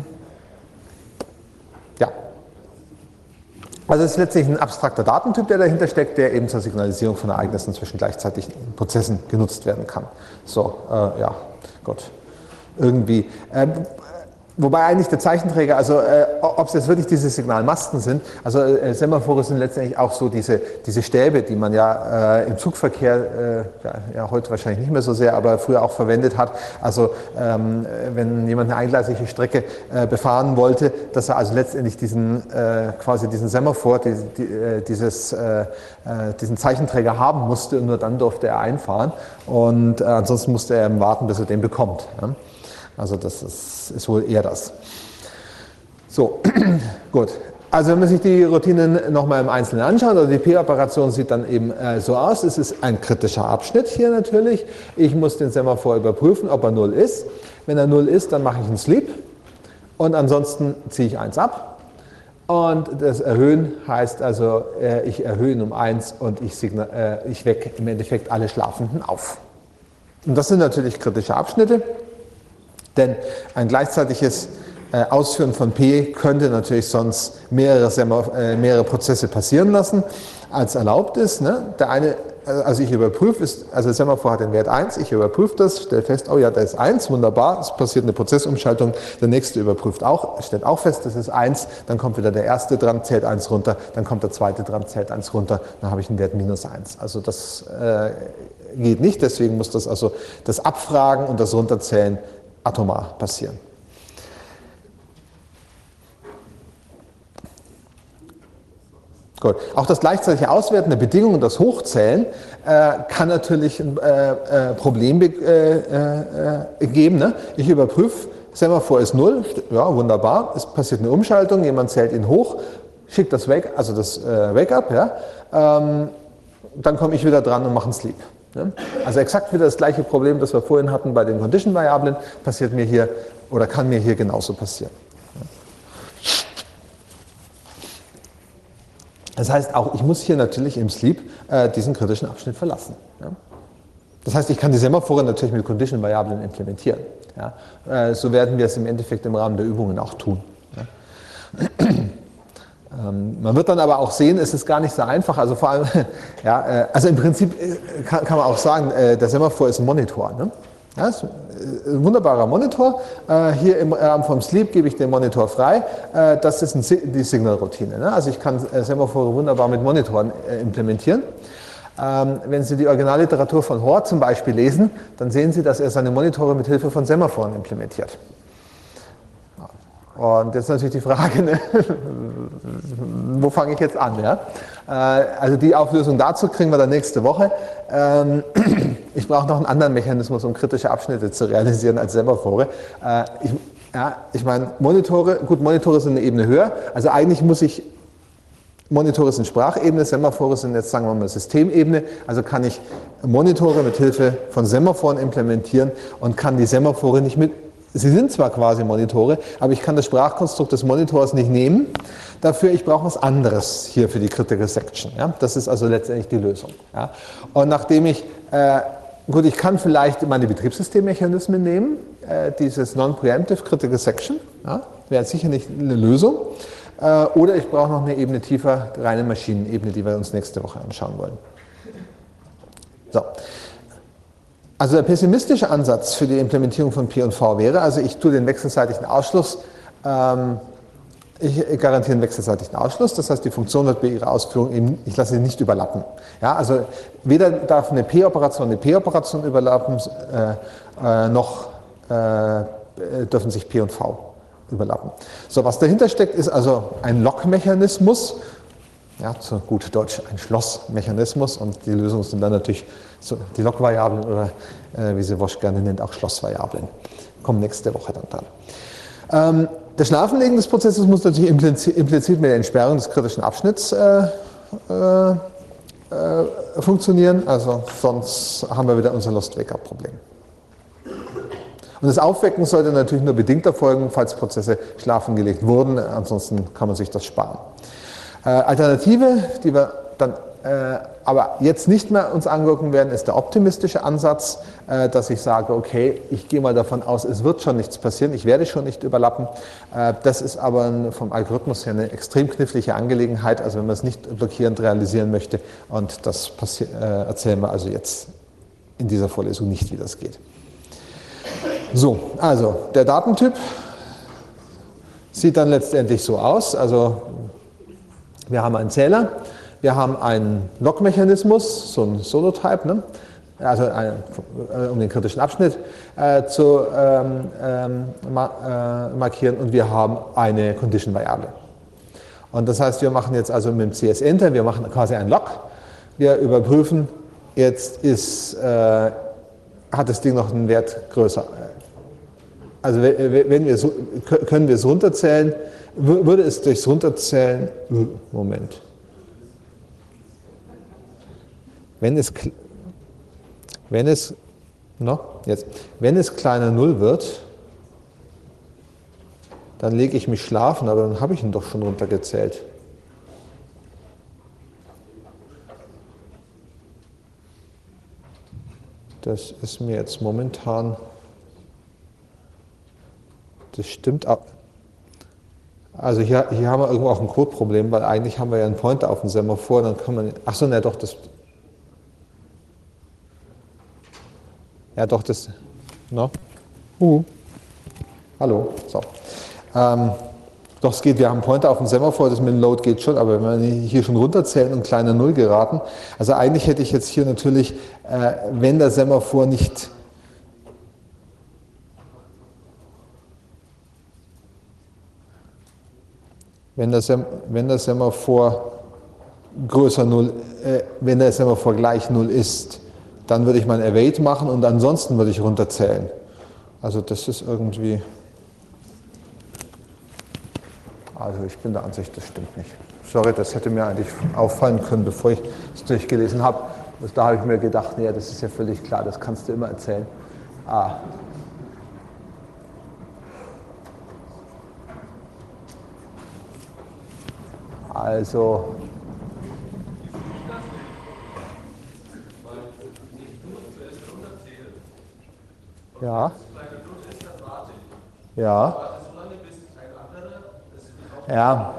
ja. Also es ist letztlich ein abstrakter Datentyp, der dahinter steckt, der eben zur Signalisierung von Ereignissen zwischen gleichzeitigen Prozessen genutzt werden kann. So, äh, ja, Gott, irgendwie. Äh, Wobei eigentlich der Zeichenträger, also äh, ob es jetzt wirklich diese Signalmasten sind, also äh, Semaphore sind letztendlich auch so diese, diese Stäbe, die man ja äh, im Zugverkehr, äh, ja, ja heute wahrscheinlich nicht mehr so sehr, aber früher auch verwendet hat. Also ähm, wenn jemand eine eingleisige Strecke äh, befahren wollte, dass er also letztendlich diesen äh, quasi diesen Semaphore, die, die, äh, dieses, äh, diesen Zeichenträger haben musste und nur dann durfte er einfahren und äh, ansonsten musste er eben warten, bis er den bekommt. Ja? Also das ist, ist wohl eher das. So, gut. Also wenn man sich die Routinen nochmal im Einzelnen anschaut, also die P-Operation sieht dann eben äh, so aus, es ist ein kritischer Abschnitt hier natürlich. Ich muss den Semaphor überprüfen, ob er null ist. Wenn er null ist, dann mache ich einen Sleep und ansonsten ziehe ich eins ab. Und das Erhöhen heißt also, äh, ich erhöhe ihn um eins und ich, signal, äh, ich wecke im Endeffekt alle Schlafenden auf. Und das sind natürlich kritische Abschnitte. Denn ein gleichzeitiges äh, Ausführen von P könnte natürlich sonst mehrere, äh, mehrere Prozesse passieren lassen, als erlaubt ist. Ne? Der eine, also ich überprüfe, ist, also Semaphor hat den Wert eins, ich überprüfe das, stelle fest, oh ja, da ist eins, wunderbar, es passiert eine Prozessumschaltung, der nächste überprüft auch, stellt auch fest, das ist eins, dann kommt wieder der erste dran, zählt eins runter, dann kommt der zweite dran, zählt eins runter, dann habe ich einen Wert minus eins. Also das äh, geht nicht, deswegen muss das also das Abfragen und das Runterzählen atomar passieren. Gut. Auch das gleichzeitige Auswerten der Bedingungen und das Hochzählen äh, kann natürlich ein äh, äh, Problem äh, äh, geben. Ne? Ich überprüfe, Semaphor ist null, ja wunderbar, es passiert eine Umschaltung, jemand zählt ihn hoch, schickt das Wake, also das äh, Wake-up, ja? ähm, dann komme ich wieder dran und mache einen Sleep. Also exakt wieder das gleiche Problem, das wir vorhin hatten bei den Condition-Variablen, passiert mir hier oder kann mir hier genauso passieren. Das heißt auch, ich muss hier natürlich im Sleep äh, diesen kritischen Abschnitt verlassen. Ja? Das heißt, ich kann die Semaphore natürlich mit Condition-Variablen implementieren. Ja? Äh, so werden wir es im Endeffekt im Rahmen der Übungen auch tun. Ja? Man wird dann aber auch sehen, es ist gar nicht so einfach, also vor allem, ja, also im Prinzip kann, kann man auch sagen, der Semaphor ist ein Monitor. Ne? Ja, ist ein wunderbarer Monitor. Hier im Rahmen vom Sleep gebe ich den Monitor frei. Das ist die Signal-Routine. Ne? Also ich kann Semaphore wunderbar mit Monitoren implementieren. Wenn Sie die Originalliteratur von Hoare zum Beispiel lesen, dann sehen Sie, dass er seine Monitore mit Hilfe von Semaphoren implementiert. Und jetzt natürlich die Frage, ne, wo fange ich jetzt an? Ja? Also die Auflösung dazu kriegen wir dann nächste Woche. Ich brauche noch einen anderen Mechanismus, um kritische Abschnitte zu realisieren als Semaphore. Ich, ja, ich meine, Monitore, gut, Monitore sind eine Ebene höher. Also eigentlich muss ich, Monitore sind Sprachebene, Semaphore sind jetzt, sagen wir mal, Systemebene. Also kann ich Monitore mit Hilfe von Semaphoren implementieren und kann die Semaphore nicht mit. Sie sind zwar quasi Monitore, aber ich kann das Sprachkonstrukt des Monitors nicht nehmen. Dafür, ich brauche was anderes hier für die Critical Section. Ja? Das ist also letztendlich die Lösung. Ja? Und nachdem ich, äh, gut, ich kann vielleicht meine Betriebssystemmechanismen nehmen, äh, dieses Non-Preemptive Critical Section, ja? Wäre sicher nicht eine Lösung. Äh, oder ich brauche noch eine Ebene tiefer, reine Maschinenebene, die wir uns nächste Woche anschauen wollen. So. Also der pessimistische Ansatz für die Implementierung von P und V wäre, also ich tue den wechselseitigen Ausschluss, ähm, ich garantiere einen wechselseitigen Ausschluss, das heißt die Funktion wird bei ihrer Ausführung eben, ich lasse sie nicht überlappen. Ja, also weder darf eine P-Operation eine P-Operation überlappen, äh, äh, noch äh, dürfen sich P und V überlappen. So, was dahinter steckt, ist also ein Lock-Mechanismus, ja, zu gut Deutsch ein Schlossmechanismus, und die Lösungen sind dann natürlich so die Lock-Variablen oder äh, wie sie Wosch gerne nennt, auch Schlossvariablen. Kommen nächste Woche dann dran. Ähm, das Schlafenlegen des Prozesses muss natürlich implizit, implizit mit der Entsperrung des kritischen Abschnitts äh, äh, äh, funktionieren, also sonst haben wir wieder unser Lost-Wake-up-Problem. Und das Aufwecken sollte natürlich nur bedingt erfolgen, falls Prozesse schlafen gelegt wurden, ansonsten kann man sich das sparen. Äh, Alternative, die wir dann äh, aber jetzt nicht mehr uns angucken werden, ist der optimistische Ansatz, äh, dass ich sage, okay, ich gehe mal davon aus, es wird schon nichts passieren, ich werde schon nicht überlappen. Äh, das ist aber vom Algorithmus her eine extrem knifflige Angelegenheit, also wenn man es nicht blockierend realisieren möchte, und das äh, erzählen wir also jetzt in dieser Vorlesung nicht, wie das geht. So, also der Datentyp sieht dann letztendlich so aus, also wir haben einen Zähler, wir haben einen Log-Mechanismus, so ein Solo-Type, ne? Also ein, um den kritischen Abschnitt äh, zu ähm, ähm, ma äh, markieren, und wir haben eine Condition-Variable. Und das heißt, wir machen jetzt also mit dem C S Enter, wir machen quasi einen Log, wir überprüfen, jetzt ist, äh, hat das Ding noch einen Wert größer. Also wenn wir so, können wir es runterzählen, würde es durchs Runterzählen, Moment, wenn es, wenn es, no, jetzt, wenn es kleiner null wird, dann lege ich mich schlafen, aber dann habe ich ihn doch schon runtergezählt. Das ist mir jetzt momentan, das stimmt ab. Also hier, hier haben wir irgendwo auch ein Codeproblem, weil eigentlich haben wir ja einen Pointer auf dem Semaphor, dann kann man, ach so, ne, doch, das, ja doch, das, no, uh, hallo, so, ähm, doch, es geht, wir haben einen Pointer auf dem Semaphor, das mit dem Load geht schon, aber wenn wir hier schon runterzählen und kleiner Null geraten, also eigentlich hätte ich jetzt hier natürlich, äh, wenn der Semaphor nicht Wenn der, Sem wenn der Semaphor größer null, äh, wenn der Semaphor gleich null ist, dann würde ich mal ein Await machen und ansonsten würde ich runterzählen. Also das ist irgendwie, also ich bin der Ansicht, das stimmt nicht. Sorry, das hätte mir eigentlich auffallen können, bevor ich es durchgelesen habe. Da habe ich mir gedacht, ja, das ist ja völlig klar, das kannst du immer erzählen. Ah. Also, ja, ja, ja,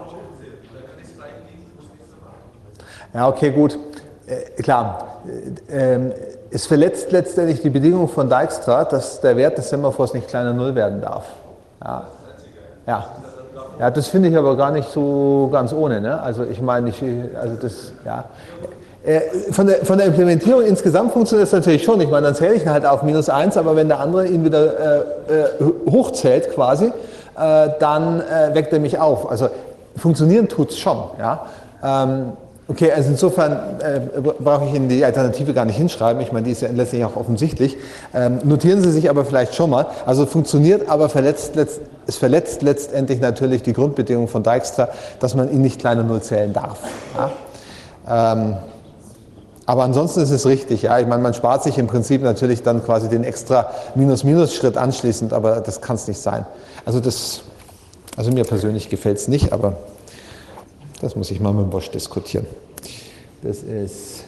ja, okay, gut, äh, klar, äh, es verletzt letztendlich die Bedingung von Dijkstra, dass der Wert des Semaphors nicht kleiner null werden darf. Ja, ja. Ja, das finde ich aber gar nicht so ganz ohne, ne? Also ich meine, ich, also das, ja. Von der, von der Implementierung insgesamt funktioniert das natürlich schon. Ich meine, dann zähle ich ihn halt auf minus eins, aber wenn der andere ihn wieder äh, hochzählt quasi, äh, dann äh, weckt er mich auf. Also funktionieren tut es schon, ja. Ähm, okay, also insofern äh, brauche ich Ihnen die Alternative gar nicht hinschreiben. Ich meine, die ist ja letztlich auch offensichtlich. Ähm, notieren Sie sich aber vielleicht schon mal. Also funktioniert, aber verletzt letztendlich. Es verletzt letztendlich natürlich die Grundbedingung von Dijkstra, dass man ihn nicht kleiner null zählen darf. Ja? Ähm, aber ansonsten ist es richtig. Ja? Ich meine, man spart sich im Prinzip natürlich dann quasi den extra Minus-Minus-Schritt anschließend, aber das kann es nicht sein. Also, das, also mir persönlich gefällt es nicht, aber das muss ich mal mit Bosch diskutieren. Das ist...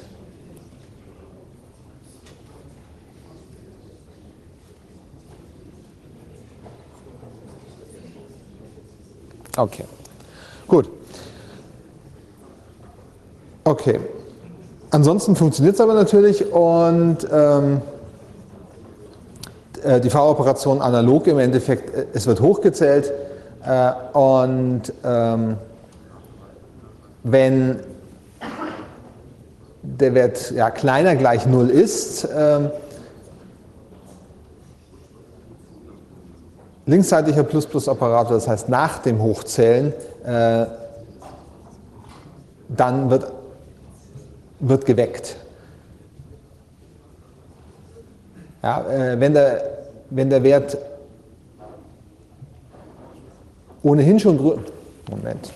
Okay, gut. Okay. Ansonsten funktioniert es aber natürlich und ähm, die V-Operation analog im Endeffekt, es wird hochgezählt äh, und ähm, wenn der Wert ja, kleiner gleich null ist, ähm, linksseitiger Plus-Plus-Operator, das heißt nach dem Hochzählen, äh, dann wird, wird geweckt. Ja, äh, wenn, der, wenn der Wert ohnehin schon, Moment,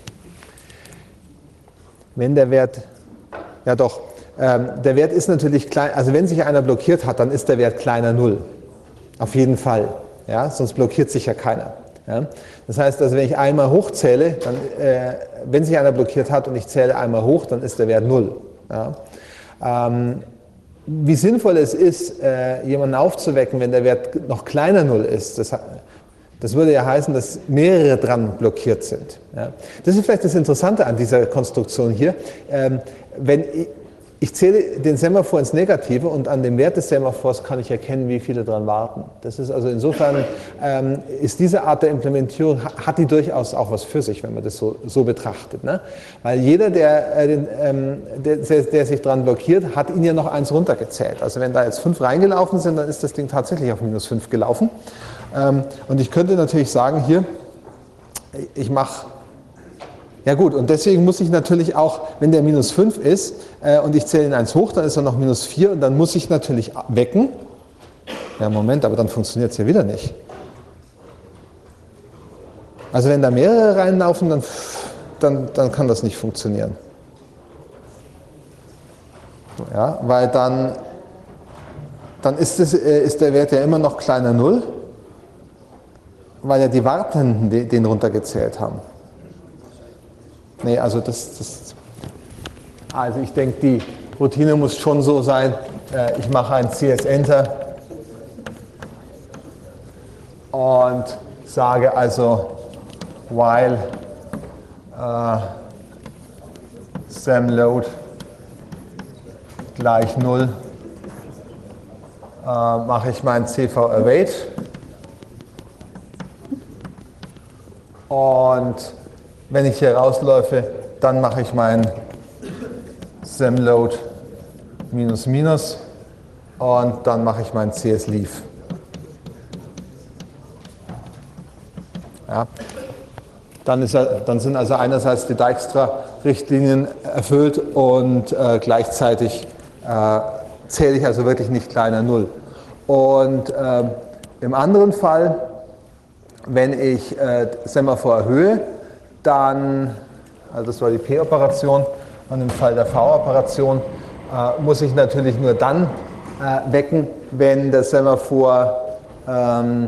wenn der Wert, ja doch, ähm, der Wert ist natürlich klein, also wenn sich einer blockiert hat, dann ist der Wert kleiner null, auf jeden Fall. Ja, sonst blockiert sich ja keiner. Ja? Das heißt, also wenn ich einmal hochzähle, dann, äh, wenn sich einer blockiert hat und ich zähle einmal hoch, dann ist der Wert null. Ja? Ähm, wie sinnvoll es ist, äh, jemanden aufzuwecken, wenn der Wert noch kleiner null ist, das, das würde ja heißen, dass mehrere dran blockiert sind. Ja. Das ist vielleicht das Interessante an dieser Konstruktion hier. Ähm, wenn ich, Ich zähle den Semaphor ins Negative und an dem Wert des Semaphors kann ich erkennen, wie viele dran warten. Das ist also insofern, ähm, ist diese Art der Implementierung, hat die durchaus auch was für sich, wenn man das so, so betrachtet. Ne? Weil jeder, der, äh, den, ähm, der, der sich dran blockiert, hat ihn ja noch eins runtergezählt. Also wenn da jetzt fünf reingelaufen sind, dann ist das Ding tatsächlich auf minus fünf gelaufen. Ähm, und ich könnte natürlich sagen, hier, ich mache... Ja gut, und deswegen muss ich natürlich auch, wenn der minus fünf ist äh, und ich zähle ihn eins hoch, dann ist er noch minus vier und dann muss ich natürlich wecken. Ja, Moment, aber dann funktioniert es ja wieder nicht. Also wenn da mehrere reinlaufen, dann, dann, dann kann das nicht funktionieren. Ja, weil dann, dann ist, es, äh, ist der Wert ja immer noch kleiner null, weil ja die Wartenden den, den runtergezählt haben. Nee, also das, das, also ich denke, die Routine muss schon so sein, äh, ich mache ein C S Enter und sage also while äh, semload gleich null, äh, mache ich mein C V await und wenn ich hier rausläufe, dann mache ich mein semload minus minus und dann mache ich mein C S leave. Ja. Dann, ist, dann sind also einerseits die Dijkstra-Richtlinien erfüllt und äh, gleichzeitig äh, zähle ich also wirklich nicht kleiner null. Und äh, im anderen Fall, wenn ich äh, Semaphor erhöhe, dann, also das war die P-Operation, und im Fall der V-Operation äh, muss ich natürlich nur dann äh, wecken, wenn der Semaphor ähm,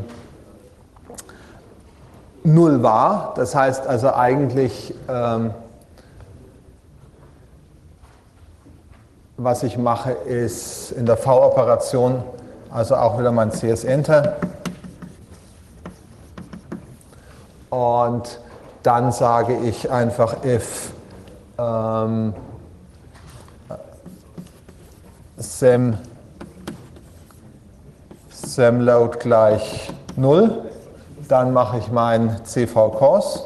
null war. Das heißt also eigentlich, ähm, was ich mache, ist in der V-Operation, also auch wieder mein C S Enter. Und dann sage ich einfach if ähm, sem, semload gleich null, dann mache ich mein C V cos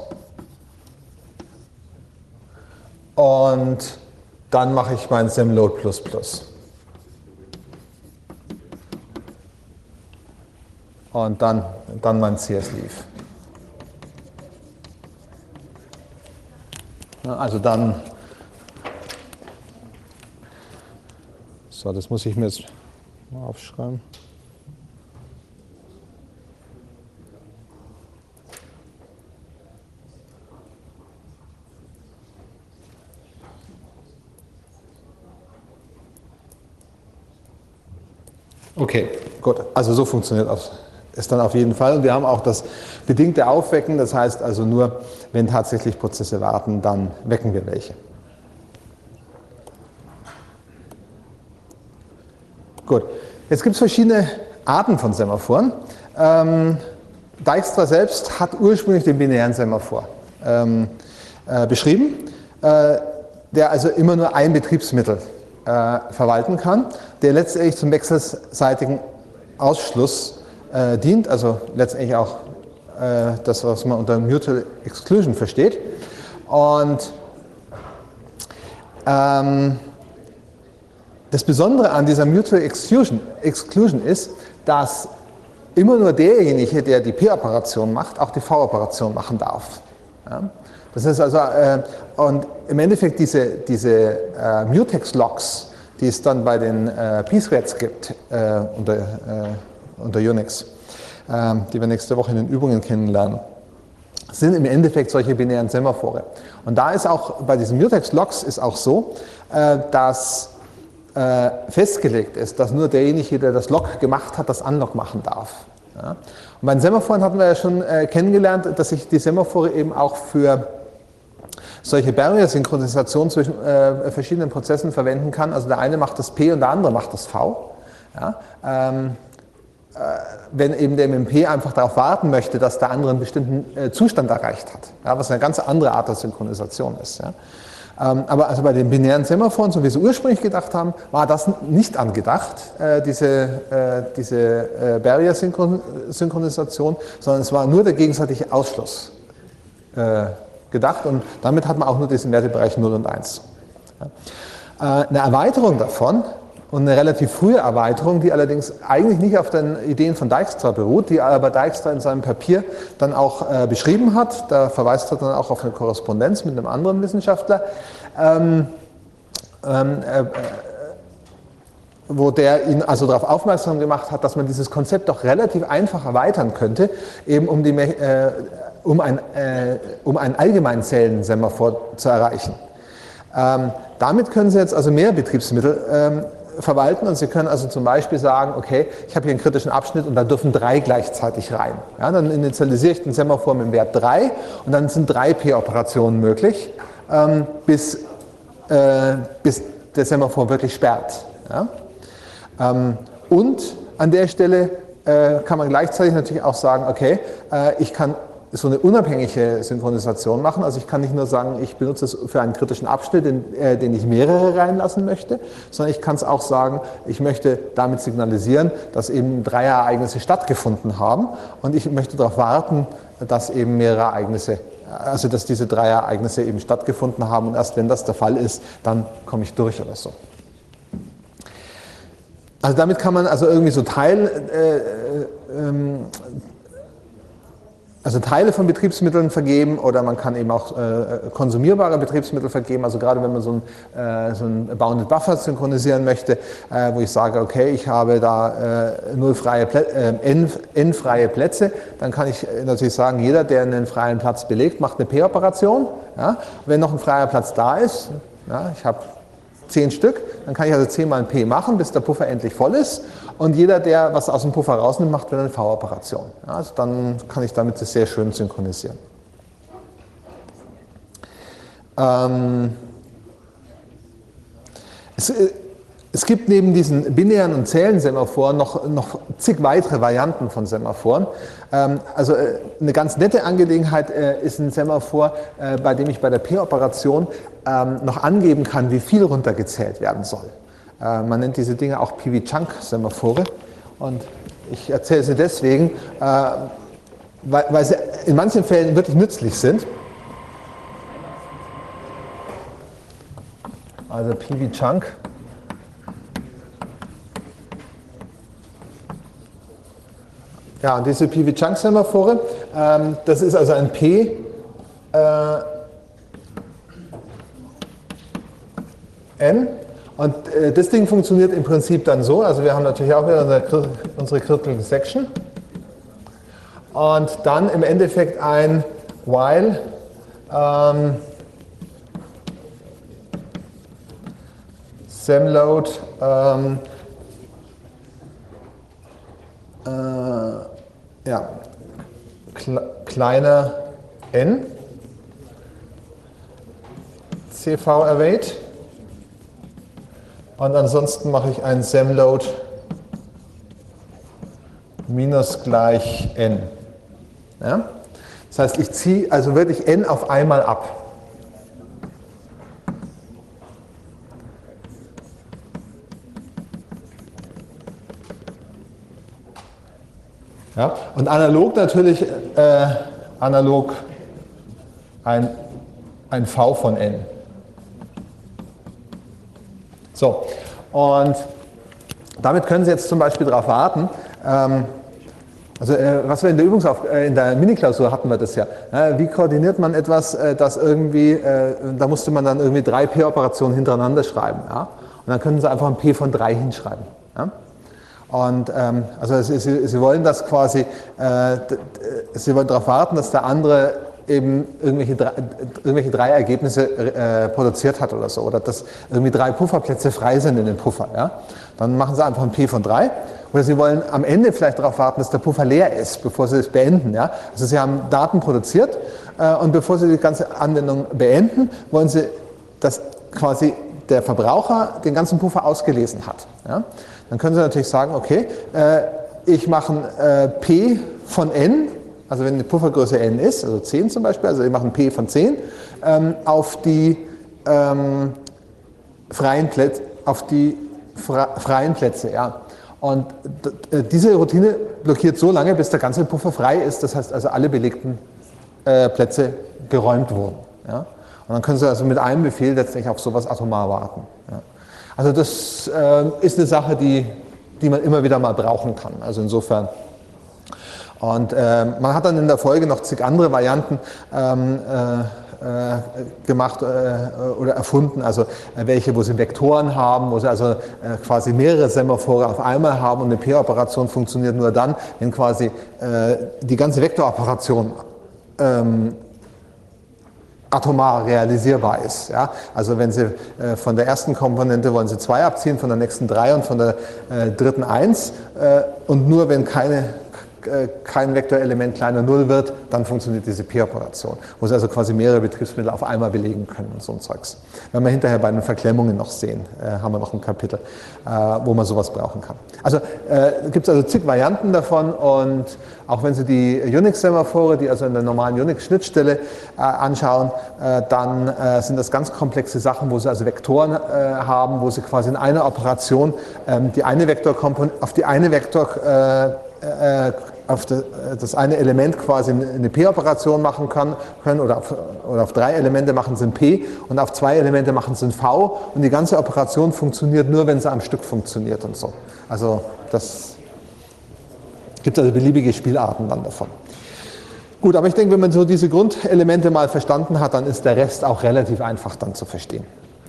und dann mache ich mein semload plus plus. Und dann, dann mein C S leave. Also dann, so, das muss ich mir jetzt mal aufschreiben. Okay, gut, also so funktioniert es dann auf jeden Fall. Und wir haben auch das bedingte Aufwecken, das heißt also nur, wenn tatsächlich Prozesse warten, dann wecken wir welche. Gut, jetzt gibt es verschiedene Arten von Semaphoren. Ähm, Dijkstra selbst hat ursprünglich den binären Semaphor ähm, äh, beschrieben, äh, der also immer nur ein Betriebsmittel äh, verwalten kann, der letztendlich zum wechselseitigen Ausschluss äh, dient, also letztendlich auch äh, das, was man unter Mutual Exclusion versteht. Und ähm, das Besondere an dieser Mutual Exclusion, Exclusion ist, dass immer nur derjenige, der die P-Operation macht, auch die V-Operation machen darf. Ja? Das ist also, äh, und im Endeffekt diese, diese äh, Mutex-Logs, die es dann bei den äh, P-Threads gibt äh, unter, äh, unter Unix, äh, die wir nächste Woche in den Übungen kennenlernen, sind im Endeffekt solche binären Semaphore. Und da ist auch, bei diesen Mutex-Logs ist auch so, äh, dass äh, festgelegt ist, dass nur derjenige, der das Log gemacht hat, das Unlog machen darf. Ja? Und bei den Semaphoren hatten wir ja schon äh, kennengelernt, dass sich die Semaphore eben auch für solche Barrier-Synchronisation zwischen äh, verschiedenen Prozessen verwenden kann. Also der eine macht das P und der andere macht das V. Ja? Ähm, äh, wenn eben der M M P einfach darauf warten möchte, dass der andere einen bestimmten äh, Zustand erreicht hat, ja? Was eine ganz andere Art der Synchronisation ist. Ja? Ähm, aber also bei den binären Semaphoren, so wie sie ursprünglich gedacht haben, war das nicht angedacht, äh, diese, äh, diese äh, Barrier-Synchronisation, sondern es war nur der gegenseitige Ausschluss äh, gedacht und damit hat man auch nur diesen Wertebereich null und eins. Ja. Äh, eine Erweiterung davon und eine relativ frühe Erweiterung, die allerdings eigentlich nicht auf den Ideen von Dijkstra beruht, die aber Dijkstra in seinem Papier dann auch äh, beschrieben hat, da verweist er dann auch auf eine Korrespondenz mit einem anderen Wissenschaftler, ähm, ähm, äh, wo der ihn also darauf aufmerksam gemacht hat, dass man dieses Konzept doch relativ einfach erweitern könnte, eben um, die, äh, um, ein, äh, um einen allgemeinen Zellensemaphor zu erreichen. Ähm, damit können Sie jetzt also mehr Betriebsmittel ähm, verwalten und Sie können also zum Beispiel sagen, okay, ich habe hier einen kritischen Abschnitt und da dürfen drei gleichzeitig rein. Ja, dann initialisiere ich den Semaphor mit dem Wert drei und dann sind drei P-Operationen möglich, ähm, bis, äh, bis der Semaphor wirklich sperrt. Ja? Ähm, und an der Stelle äh, kann man gleichzeitig natürlich auch sagen, okay, äh, ich kann so eine unabhängige Synchronisation machen. Also ich kann nicht nur sagen, ich benutze es für einen kritischen Abschnitt, den, äh, den ich mehrere reinlassen möchte, sondern ich kann es auch sagen, ich möchte damit signalisieren, dass eben drei Ereignisse stattgefunden haben und ich möchte darauf warten, dass eben mehrere Ereignisse, also dass diese drei Ereignisse eben stattgefunden haben und erst wenn das der Fall ist, dann komme ich durch oder so. Also damit kann man also irgendwie so Teil, äh, ähm, also Teile von Betriebsmitteln vergeben oder man kann eben auch äh, konsumierbare Betriebsmittel vergeben, also gerade wenn man so ein, äh, so ein Bounded Buffer synchronisieren möchte, äh, wo ich sage, okay, ich habe da äh, null freie Plä äh, n, n freie Plätze, dann kann ich natürlich sagen, jeder, der einen freien Platz belegt, macht eine P-Operation. Ja? Wenn noch ein freier Platz da ist, ja, ich habe zehn Stück, dann kann ich also zehn mal ein P machen, bis der Puffer endlich voll ist. Und jeder, der was aus dem Puffer rausnimmt, macht wieder eine V-Operation. Ja, also dann kann ich damit das sehr schön synchronisieren. Ähm, es, es gibt neben diesen binären und Zählensemaphoren noch, noch zig weitere Varianten von Semaphoren. Ähm, also äh, eine ganz nette Angelegenheit äh, ist ein Semaphor, äh, bei dem ich bei der P-Operation ähm, noch angeben kann, wie viel runtergezählt werden soll. Äh, man nennt diese Dinge auch P V-Chunk-Semaphore und ich erzähle sie deswegen, äh, weil, weil sie in manchen Fällen wirklich nützlich sind. Also P V-Chunk. Ja, und diese P V-Chunk-Semaphore, ähm, das ist also ein P äh, N. Und äh, das Ding funktioniert im Prinzip dann so, also wir haben natürlich auch wieder unsere, unsere Critical Section und dann im Endeffekt ein while ähm, semload ähm, äh, ja, kle kleiner n C V await. Und ansonsten mache ich ein semload minus gleich n. Ja? Das heißt, ich ziehe also wirklich n auf einmal ab. Ja? Und analog natürlich, äh, analog ein, ein V von n. So, und damit können Sie jetzt zum Beispiel darauf warten, ähm, also äh, was wir in der Übungsauf äh, in der Mini-Klausur hatten wir das ja, äh, wie koordiniert man etwas, äh, das irgendwie, äh, da musste man dann irgendwie drei P-Operationen hintereinander schreiben, ja? Und dann können Sie einfach ein P von drei hinschreiben. Ja? Und ähm, also Sie, Sie, Sie wollen das quasi, äh, Sie wollen darauf warten, dass der andere eben irgendwelche drei, irgendwelche drei Ergebnisse äh, produziert hat oder so, oder dass irgendwie drei Pufferplätze frei sind in den Puffer. Ja? Dann machen Sie einfach ein P von drei. Oder Sie wollen am Ende vielleicht darauf warten, dass der Puffer leer ist, bevor Sie es beenden. Ja? Also Sie haben Daten produziert äh, und bevor Sie die ganze Anwendung beenden, wollen Sie, dass quasi der Verbraucher den ganzen Puffer ausgelesen hat. Ja? Dann können Sie natürlich sagen, okay, äh, ich mache ein äh, P von n, also wenn die Puffergröße n ist, also zehn zum Beispiel, also ich mache ein P von zehn, ähm, auf die, ähm, freien, Plätze, auf die freien Plätze. Ja. Und diese Routine blockiert so lange, bis der ganze Puffer frei ist, das heißt also alle belegten äh, Plätze geräumt wurden. Ja. Und dann können Sie also mit einem Befehl letztlich auf sowas atomar warten. Ja. Also das äh, ist eine Sache, die, die man immer wieder mal brauchen kann. Also insofern. Und äh, man hat dann in der Folge noch zig andere Varianten ähm, äh, äh, gemacht äh, oder erfunden, also äh, welche, wo sie Vektoren haben, wo sie also äh, quasi mehrere Semaphore auf einmal haben, und eine P-Operation funktioniert nur dann, wenn quasi äh, die ganze Vektoroperation ähm, atomar realisierbar ist. Ja? Also wenn Sie äh, von der ersten Komponente wollen Sie zwei abziehen, von der nächsten drei und von der äh, dritten eins, äh, und nur wenn keine kein Vektorelement kleiner null wird, dann funktioniert diese P-Operation, wo Sie also quasi mehrere Betriebsmittel auf einmal belegen können und so ein Zeugs. Wenn wir hinterher bei den Verklemmungen noch sehen, äh, haben wir noch ein Kapitel, äh, wo man sowas brauchen kann. Also äh, gibt es also zig Varianten davon, und auch wenn Sie die Unix-Semaphore, die also in der normalen Unix-Schnittstelle äh, anschauen, äh, dann äh, sind das ganz komplexe Sachen, wo Sie also Vektoren äh, haben, wo Sie quasi in einer Operation äh, die eine Vektorkomponente auf die eine Vektor äh, auf das eine Element quasi eine P-Operation machen kann, können, oder auf, oder auf drei Elemente machen sie ein P und auf zwei Elemente machen sie ein V, und die ganze Operation funktioniert nur, wenn sie am Stück funktioniert und so. Also das gibt also beliebige Spielarten dann davon. Gut, aber ich denke, wenn man so diese Grundelemente mal verstanden hat, dann ist der Rest auch relativ einfach dann zu verstehen.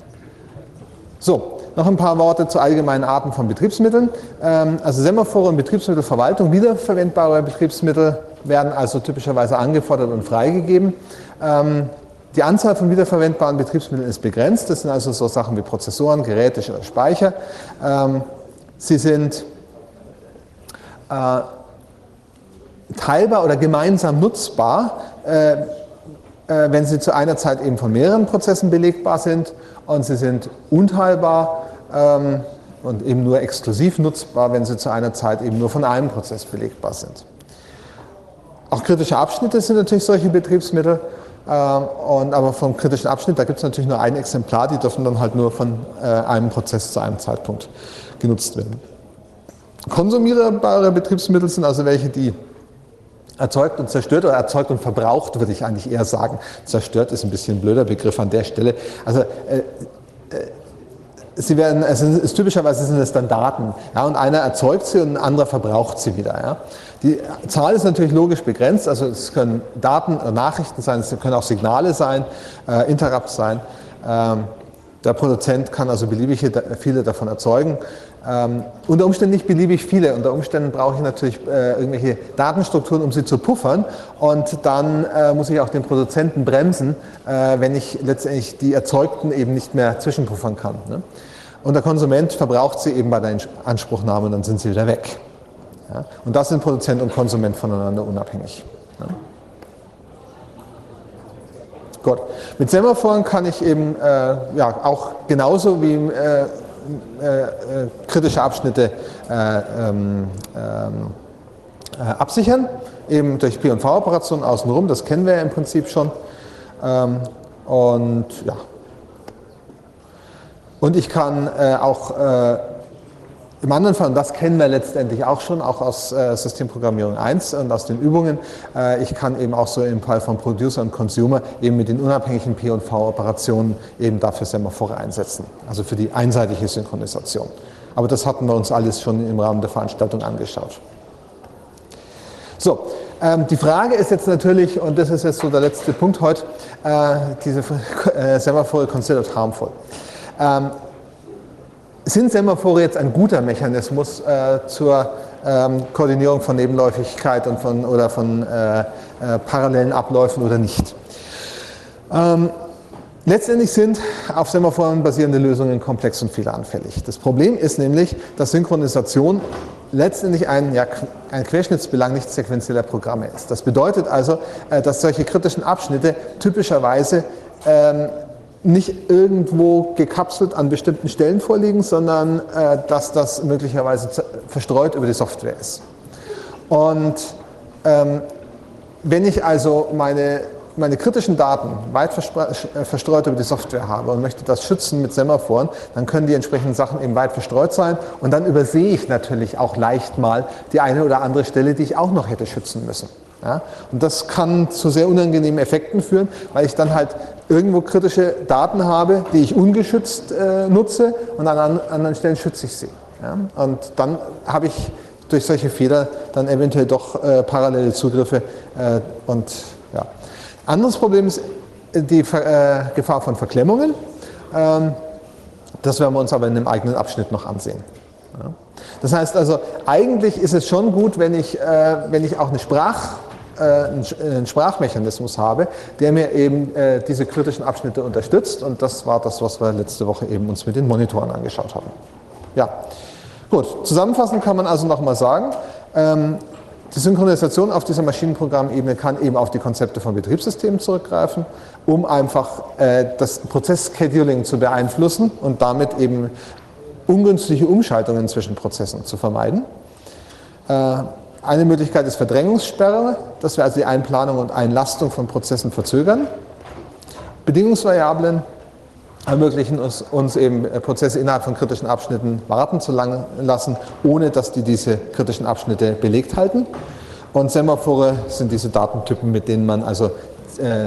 So. Noch ein paar Worte zu allgemeinen Arten von Betriebsmitteln. Also Semaphore und Betriebsmittelverwaltung, wiederverwendbare Betriebsmittel, werden also typischerweise angefordert und freigegeben. Die Anzahl von wiederverwendbaren Betriebsmitteln ist begrenzt. Das sind also so Sachen wie Prozessoren, Geräte oder Speicher. Sie sind teilbar oder gemeinsam nutzbar, wenn sie zu einer Zeit eben von mehreren Prozessen belegbar sind, und sie sind unteilbar ähm, und eben nur exklusiv nutzbar, wenn sie zu einer Zeit eben nur von einem Prozess belegbar sind. Auch kritische Abschnitte sind natürlich solche Betriebsmittel, ähm, und, aber vom kritischen Abschnitt, da gibt es natürlich nur ein Exemplar, die dürfen dann halt nur von äh, einem Prozess zu einem Zeitpunkt genutzt werden. Konsumierbare Betriebsmittel sind also welche, die erzeugt und zerstört, oder erzeugt und verbraucht, würde ich eigentlich eher sagen. Zerstört ist ein bisschen ein blöder Begriff an der Stelle. Also äh, äh, sie werden, also es ist, typischerweise sind es dann Daten, ja, und einer erzeugt sie und ein anderer verbraucht sie wieder. Ja. Die Zahl ist natürlich logisch begrenzt, also es können Daten oder Nachrichten sein, es können auch Signale sein, äh, Interrupts sein. Ähm, der Produzent kann also beliebig viele davon erzeugen. Ähm, unter Umständen nicht beliebig viele, unter Umständen brauche ich natürlich äh, irgendwelche Datenstrukturen, um sie zu puffern, und dann äh, muss ich auch den Produzenten bremsen, äh, wenn ich letztendlich die erzeugten eben nicht mehr zwischenpuffern kann. Ne? Und der Konsument verbraucht sie eben bei der Anspruchnahme, und dann sind sie wieder weg. Ja? Und das sind Produzent und Konsument voneinander unabhängig. Ne? Gut. Mit Semaphoren kann ich eben äh, ja, auch genauso wie äh, Äh, äh, kritische Abschnitte äh, ähm, äh, absichern, eben durch P- und V-Operationen außenrum, das kennen wir ja im Prinzip schon. Ähm, und ja. Und ich kann äh, auch äh, im anderen Fall, und das kennen wir letztendlich auch schon, auch aus äh, Systemprogrammierung eins und aus den Übungen, äh, ich kann eben auch so im Fall von Producer und Consumer eben mit den unabhängigen P- und V-Operationen eben dafür Semaphore einsetzen, also für die einseitige Synchronisation. Aber das hatten wir uns alles schon im Rahmen der Veranstaltung angeschaut. So, ähm, die Frage ist jetzt natürlich, und das ist jetzt so der letzte Punkt heute, äh, diese äh, Semaphore considered harmful. Ähm, Sind Semaphore jetzt ein guter Mechanismus äh, zur ähm, Koordinierung von Nebenläufigkeit und von, oder von äh, äh, parallelen Abläufen oder nicht. Ähm, letztendlich sind auf Semaphoren basierende Lösungen komplex und fehleranfällig. Das Problem ist nämlich, dass Synchronisation letztendlich ein, ja, ein Querschnittsbelang nicht sequenzieller Programme ist. Das bedeutet also, äh, dass solche kritischen Abschnitte typischerweise ähm, nicht irgendwo gekapselt an bestimmten Stellen vorliegen, sondern äh, dass das möglicherweise verstreut über die Software ist. Und ähm, wenn ich also meine, meine kritischen Daten weit verstreut über die Software habe und möchte das schützen mit Semaphoren, dann können die entsprechenden Sachen eben weit verstreut sein und dann übersehe ich natürlich auch leicht mal die eine oder andere Stelle, die ich auch noch hätte schützen müssen. Ja, und das kann zu sehr unangenehmen Effekten führen, weil ich dann halt irgendwo kritische Daten habe, die ich ungeschützt äh, nutze und an anderen Stellen schütze ich sie. Ja, und dann habe ich durch solche Fehler dann eventuell doch äh, parallele Zugriffe. Äh, und ja. Anderes Problem ist die äh, Gefahr von Verklemmungen. Ähm, das werden wir uns aber in einem eigenen Abschnitt noch ansehen. Ja. Das heißt also, eigentlich ist es schon gut, wenn ich, äh, wenn ich auch eine Sprach einen Sprachmechanismus habe, der mir eben äh, diese kritischen Abschnitte unterstützt, und das war das, was wir letzte Woche eben uns mit den Monitoren angeschaut haben. Ja, gut, zusammenfassend kann man also nochmal sagen, ähm, die Synchronisation auf dieser Maschinenprogrammebene kann eben auf die Konzepte von Betriebssystemen zurückgreifen, um einfach äh, das Prozess-Scheduling zu beeinflussen und damit eben ungünstige Umschaltungen zwischen Prozessen zu vermeiden. Äh, Eine Möglichkeit ist Verdrängungssperre, dass wir also die Einplanung und Einlastung von Prozessen verzögern. Bedingungsvariablen ermöglichen uns, uns eben Prozesse innerhalb von kritischen Abschnitten warten zu lang lassen, ohne dass die diese kritischen Abschnitte belegt halten. Und Semaphore sind diese Datentypen, mit denen man also äh,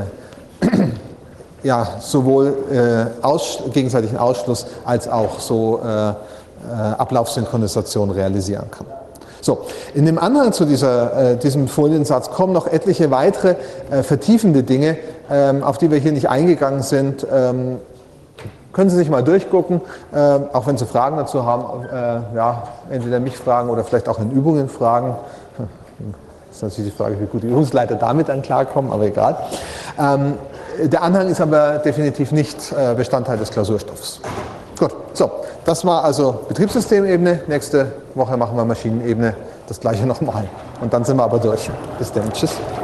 ja, sowohl äh, aus, gegenseitigen Ausschluss als auch so äh, äh, Ablaufsynchronisation realisieren kann. So, in dem Anhang zu dieser, äh, diesem Foliensatz kommen noch etliche weitere äh, vertiefende Dinge, ähm, auf die wir hier nicht eingegangen sind. Ähm, können Sie sich mal durchgucken, äh, auch wenn Sie Fragen dazu haben, äh, ja, entweder mich fragen oder vielleicht auch in Übungen fragen. Das ist natürlich die Frage, wie gut die Übungsleiter damit dann klarkommen, aber egal. Ähm, der Anhang ist aber definitiv nicht äh, Bestandteil des Klausurstoffs. Gut, so, das war also Betriebssystemebene. Nächste Woche machen wir Maschinenebene, das gleiche nochmal. Und dann sind wir aber durch. Bis dann, tschüss.